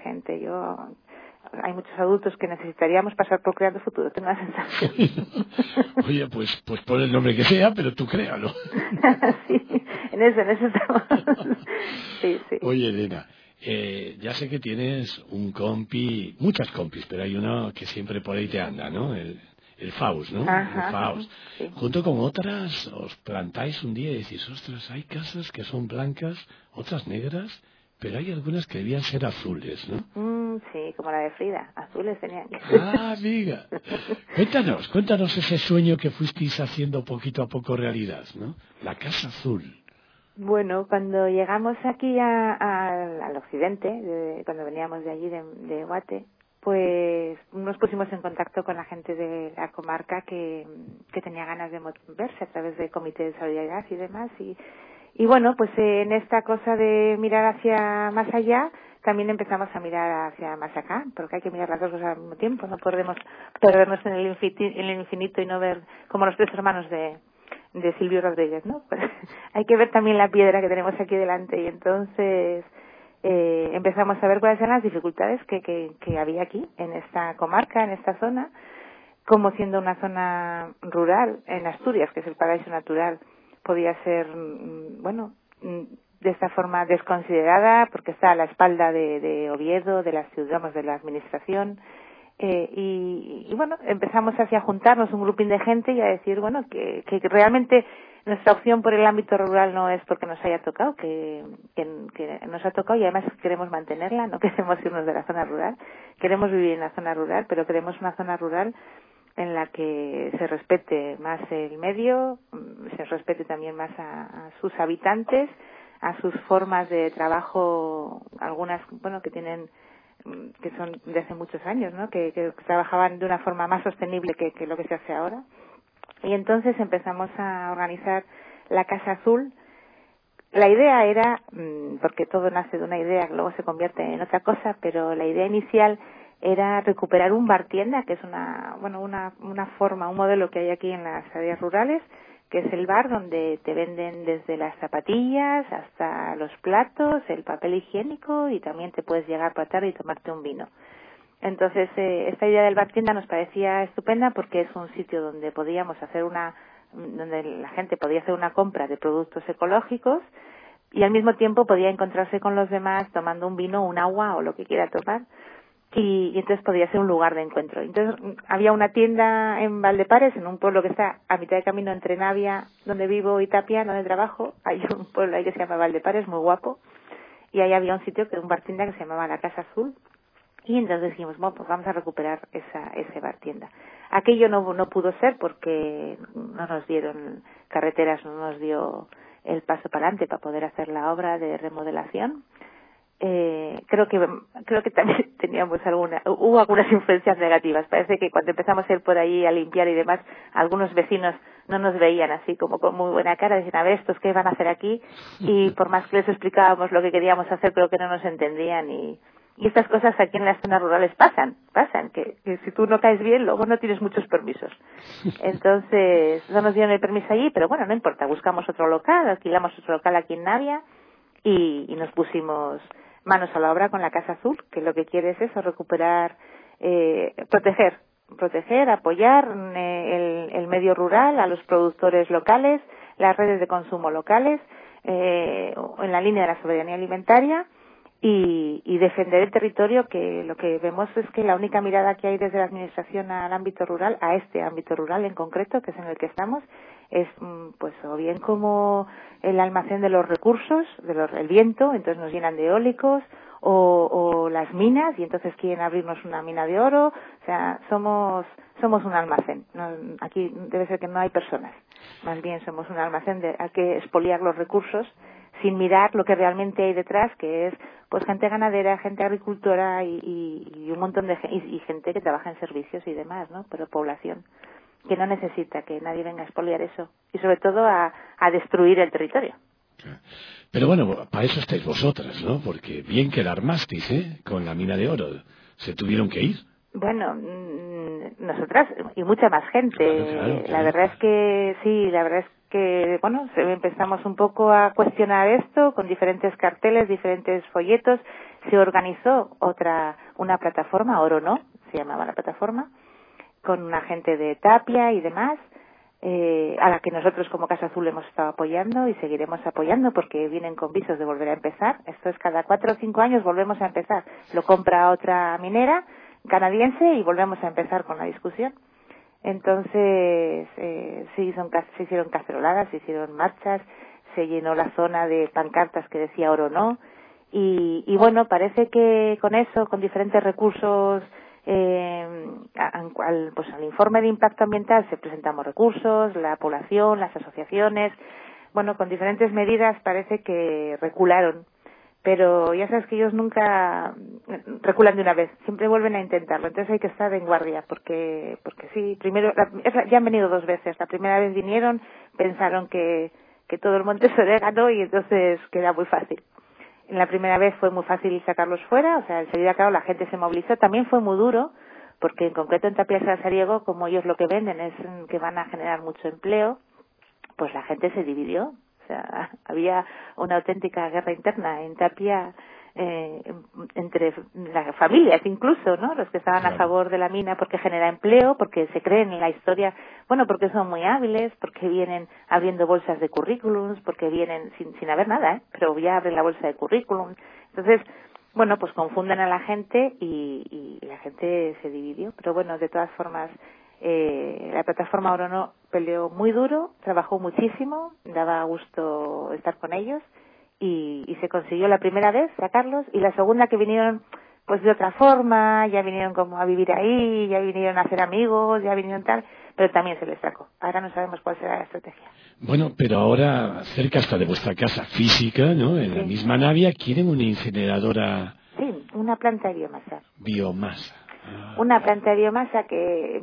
Hay muchos adultos que necesitaríamos pasar por Creando Futuro, tengo la sensación. Oye, pues pon el nombre que sea, pero tú créalo. Sí, en eso estamos. Sí. Oye, Elena, ya sé que tienes muchas compis, pero hay uno que siempre por ahí te anda, ¿no? El Faust, ¿no? Ajá, el Faust. sí. Junto con otras, os plantáis un día y decís, ostras, hay casas que son blancas, otras negras, pero hay algunas que debían ser azules, ¿no? Sí, como la de Frida, azules tenían que ser. Amiga. Cuéntanos ese sueño que fuisteis haciendo poquito a poco realidad, ¿no? La Casa Azul. Bueno, cuando llegamos aquí al occidente, cuando veníamos de allí, de Guate, pues nos pusimos en contacto con la gente de la comarca que tenía ganas de verse a través del Comité de Solidaridad y demás. Y bueno, pues en esta cosa de mirar hacia más allá, también empezamos a mirar hacia más acá, porque hay que mirar las dos cosas al mismo tiempo. No podemos perdernos en el infinito y no ver como los tres hermanos de Silvio Rodríguez, ¿no? Pues hay que ver también la piedra que tenemos aquí delante y entonces empezamos a ver cuáles eran las dificultades que había aquí, en esta comarca, en esta zona, como siendo una zona rural, en Asturias, que es el paraíso natural, podía ser, de esta forma desconsiderada, porque está a la espalda de Oviedo, de las ciudades, de la administración, y bueno, empezamos así a juntarnos un grupín de gente y a decir, bueno, que realmente nuestra opción por el ámbito rural no es porque nos haya tocado, que nos ha tocado y además queremos mantenerla, no queremos irnos de la zona rural, queremos vivir en la zona rural, pero queremos una zona rural en la que se respete más el medio, se respete también más a sus habitantes, a sus formas de trabajo, algunas, bueno, que son de hace muchos años, ¿no? Que trabajaban de una forma más sostenible que lo que se hace ahora. Y entonces empezamos a organizar la Casa Azul. La idea era, porque todo nace de una idea que luego se convierte en otra cosa, pero la idea inicial era recuperar un bar tienda, que es una forma, un modelo que hay aquí en las áreas rurales, que es el bar donde te venden desde las zapatillas hasta los platos, el papel higiénico, y también te puedes llegar por la tarde y tomarte un vino. Entonces, esta idea del bar tienda nos parecía estupenda porque es un sitio donde podíamos hacer donde la gente podía hacer una compra de productos ecológicos y al mismo tiempo podía encontrarse con los demás tomando un vino, un agua o lo que quiera tomar. Y entonces podía ser un lugar de encuentro. Entonces había una tienda en Valdepares, en un pueblo que está a mitad de camino entre Navia, donde vivo, y Tapia, donde trabajo. Hay un pueblo ahí que se llama Valdepares, muy guapo, y ahí había un sitio, un bar tienda que se llamaba La Casa Azul, y entonces dijimos, bueno, pues vamos a recuperar ese bar tienda. Aquello no pudo ser porque no nos dieron carreteras, no nos dio el paso para adelante para poder hacer la obra de remodelación. Creo que también hubo algunas influencias negativas. Parece que cuando empezamos a ir por ahí a limpiar y demás, algunos vecinos no nos veían así como con muy buena cara, decían, a ver, ¿estos qué van a hacer aquí? Y por más que les explicábamos lo que queríamos hacer, creo que no nos entendían. Y estas cosas aquí en las zonas rurales pasan, que si tú no caes bien, luego no tienes muchos permisos. Entonces, no nos dieron el permiso allí, pero bueno, no importa, buscamos otro local, alquilamos otro local aquí en Navia y nos pusimos manos a la obra con La Casa Azul, que lo que quiere es eso, recuperar, proteger, apoyar el medio rural, a los productores locales, las redes de consumo locales, en la línea de la soberanía alimentaria, y defender el territorio, que lo que vemos es que la única mirada que hay desde la administración al ámbito rural, a este ámbito rural en concreto, que es en el que estamos, es pues o bien como el almacén de los recursos, el viento, entonces nos llenan de eólicos, o las minas, y entonces quieren abrirnos una mina de oro. O sea, somos un almacén. Aquí debe ser que no hay personas, más bien somos un almacén, hay que expoliar los recursos sin mirar lo que realmente hay detrás, que es pues gente ganadera, gente agricultora y un montón de y gente que trabaja en servicios y demás, ¿no? Pero población que no necesita que nadie venga a expoliar eso, y sobre todo a destruir el territorio. Pero bueno, para eso estáis vosotras, ¿no? Porque bien que la armasteis, con la mina de oro. Se tuvieron que ir. Bueno, nosotras y mucha más gente. Claro. La verdad es que sí, bueno, empezamos un poco a cuestionar esto con diferentes carteles, diferentes folletos. Se organizó una plataforma, Oro No, se llamaba la plataforma, con una gente de Tapia y demás, a la que nosotros como Casa Azul hemos estado apoyando y seguiremos apoyando porque vienen con visos de volver a empezar. Esto es cada 4 o 5 años volvemos a empezar. Lo compra otra minera canadiense y volvemos a empezar con la discusión. Entonces, se hicieron caceroladas, se hicieron marchas, se llenó la zona de pancartas que decía Oro No, y bueno, parece que con eso, con diferentes recursos, al informe de impacto ambiental se presentamos recursos, la población, las asociaciones, bueno, con diferentes medidas parece que recularon. Pero ya sabes que ellos nunca reculan de una vez, siempre vuelven a intentarlo. Entonces hay que estar en guardia, porque sí, primero, ya han venido 2 veces. La primera vez vinieron, pensaron que todo el monte es orégano y entonces queda muy fácil. En la primera vez fue muy fácil sacarlos fuera, o sea, enseguida, claro, la gente se movilizó. También fue muy duro, porque en concreto en Tapia de Sariego, como ellos lo que venden es que van a generar mucho empleo, pues la gente se dividió. O sea, había una auténtica guerra interna en Tapia, entre las familias incluso, ¿no? Los que estaban a favor de la mina porque genera empleo, porque se creen en la historia, bueno, porque son muy hábiles, porque vienen abriendo bolsas de currículums, porque vienen sin haber nada, pero ya abren la bolsa de currículum. Entonces, bueno, pues confunden a la gente y la gente se dividió. Pero bueno, de todas formas, la plataforma Oro No peleó muy duro, trabajó muchísimo, daba gusto estar con ellos y se consiguió la primera vez sacarlos, y la segunda que vinieron pues de otra forma, ya vinieron como a vivir ahí, ya vinieron a hacer amigos, ya vinieron tal, pero también se les sacó. Ahora no sabemos cuál será la estrategia. Bueno, pero ahora cerca hasta de vuestra casa física, ¿no? En la misma Navia quieren una incineradora. Sí, una planta de biomasa. Una planta de biomasa que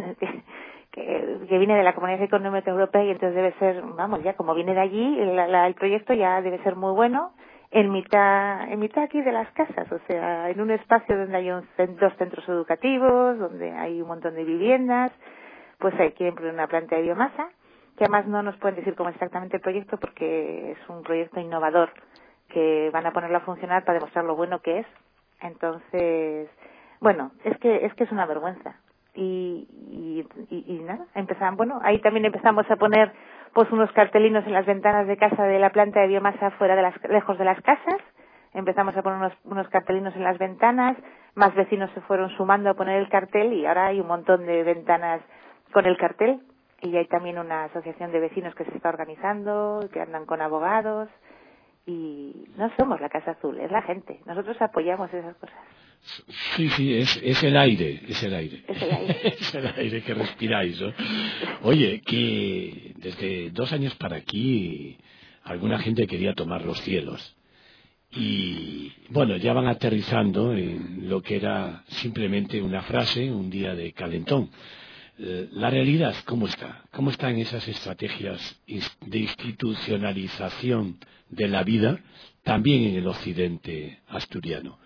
viene de la Comunidad Económica Europea, y entonces debe ser, vamos, ya como viene de allí, el proyecto ya debe ser muy bueno, en mitad aquí de las casas, o sea, en un espacio donde hay 2 centros educativos, donde hay un montón de viviendas, pues hay que emplear una planta de biomasa que además no nos pueden decir cómo exactamente el proyecto porque es un proyecto innovador que van a ponerlo a funcionar para demostrar lo bueno que es. Entonces, bueno, es que es una vergüenza. Y nada, ahí también empezamos a poner pues unos cartelinos en las ventanas de casa de la planta de biomasa lejos de las casas. Empezamos a poner unos cartelinos en las ventanas, más vecinos se fueron sumando a poner el cartel y ahora hay un montón de ventanas con el cartel y hay también una asociación de vecinos que se está organizando, que andan con abogados y no somos la Casa Azul, es la gente. Nosotros apoyamos esas cosas. Sí, es el aire. Es el aire. Es el aire que respiráis, ¿no? Oye, que desde 2 años para aquí alguna gente quería tomar los cielos. Y bueno, ya van aterrizando en lo que era simplemente una frase, un día de calentón. La realidad, ¿cómo está? ¿Cómo están esas estrategias de institucionalización de la vida también en el occidente asturiano?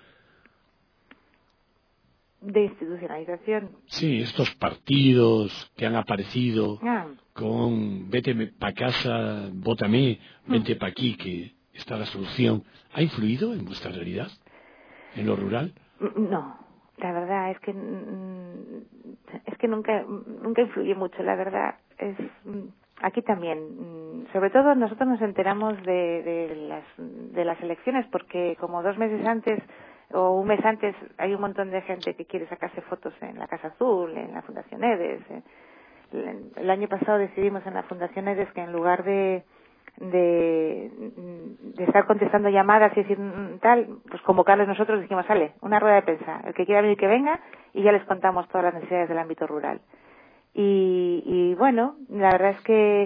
¿De institucionalización? Sí, estos partidos que han aparecido con vete pa' casa, vótame, vente pa' aquí, que está la solución. ¿Ha influido en vuestra realidad, en lo rural? No, la verdad es que nunca influye mucho, la verdad. Aquí también, sobre todo nosotros nos enteramos de las elecciones porque como 2 meses antes o un mes antes hay un montón de gente que quiere sacarse fotos en la Casa Azul, en la Fundación EDES. El año pasado decidimos en la Fundación EDES que en lugar de estar contestando llamadas y decir tal, pues convocarles nosotros, dijimos, sale, una rueda de prensa, el que quiera venir que venga y ya les contamos todas las necesidades del ámbito rural. Y bueno, la verdad es que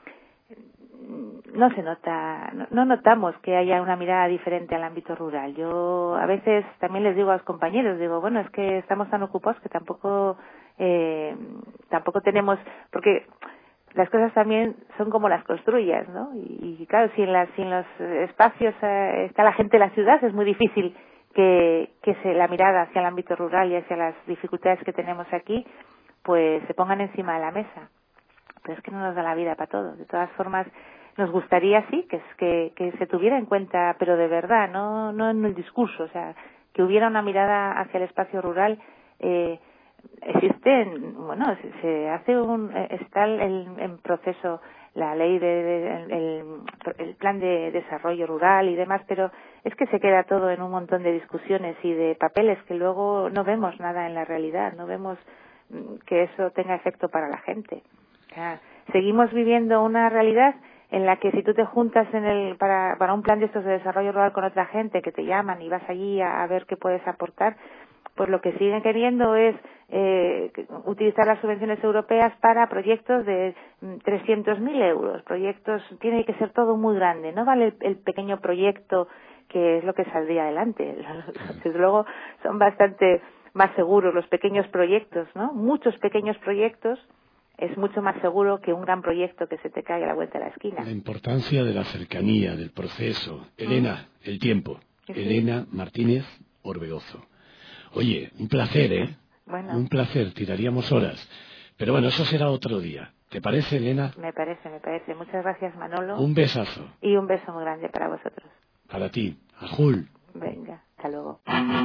no se nota, no notamos que haya una mirada diferente al ámbito rural. Yo a veces también les digo a los compañeros, digo, bueno, es que estamos tan ocupados que tampoco tenemos, porque las cosas también son como las construyas, ¿no? Y claro, si en los espacios está la gente de la ciudad, es muy difícil que la mirada hacia el ámbito rural y hacia las dificultades que tenemos aquí, pues se pongan encima de la mesa. Pero es que no nos da la vida para todo. De todas formas, nos gustaría sí que se tuviera en cuenta, pero de verdad, no en el discurso, o sea, que hubiera una mirada hacia el espacio rural. Existen, bueno, se hace está en proceso la ley el plan de desarrollo rural y demás, pero es que se queda todo en un montón de discusiones y de papeles que luego no vemos nada en la realidad, no vemos que eso tenga efecto para la gente. O sea, seguimos viviendo una realidad en la que si tú te juntas para un plan de estos de desarrollo rural con otra gente que te llaman y vas allí a ver qué puedes aportar, pues lo que siguen queriendo es utilizar las subvenciones europeas para proyectos de 300.000 euros. Proyectos, tiene que ser todo muy grande, no vale el pequeño proyecto que es lo que saldría adelante. Desde luego son bastante más seguros los pequeños proyectos, ¿no? Muchos pequeños proyectos es mucho más seguro que un gran proyecto que se te caiga a la vuelta de la esquina. La importancia de la cercanía, del proceso. Elena, el tiempo. Sí. Elena Martínez Orbegozo. Oye, un placer, ¿eh? Bueno. Un placer, tiraríamos horas. Pero bueno, eso será otro día. ¿Te parece, Elena? Me parece. Muchas gracias, Manolo. Un besazo. Y un beso muy grande para vosotros. Para ti. Ajul. Venga, hasta luego.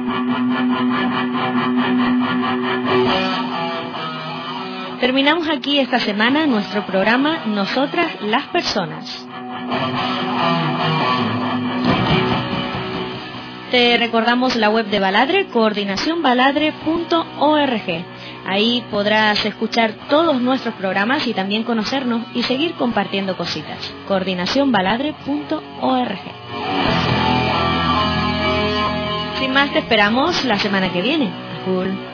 Terminamos aquí esta semana nuestro programa Nosotras las Personas. Te recordamos la web de Baladre, coordinacionbaladre.org. Ahí podrás escuchar todos nuestros programas y también conocernos y seguir compartiendo cositas. coordinacionbaladre.org. Sin más, te esperamos la semana que viene. Cool.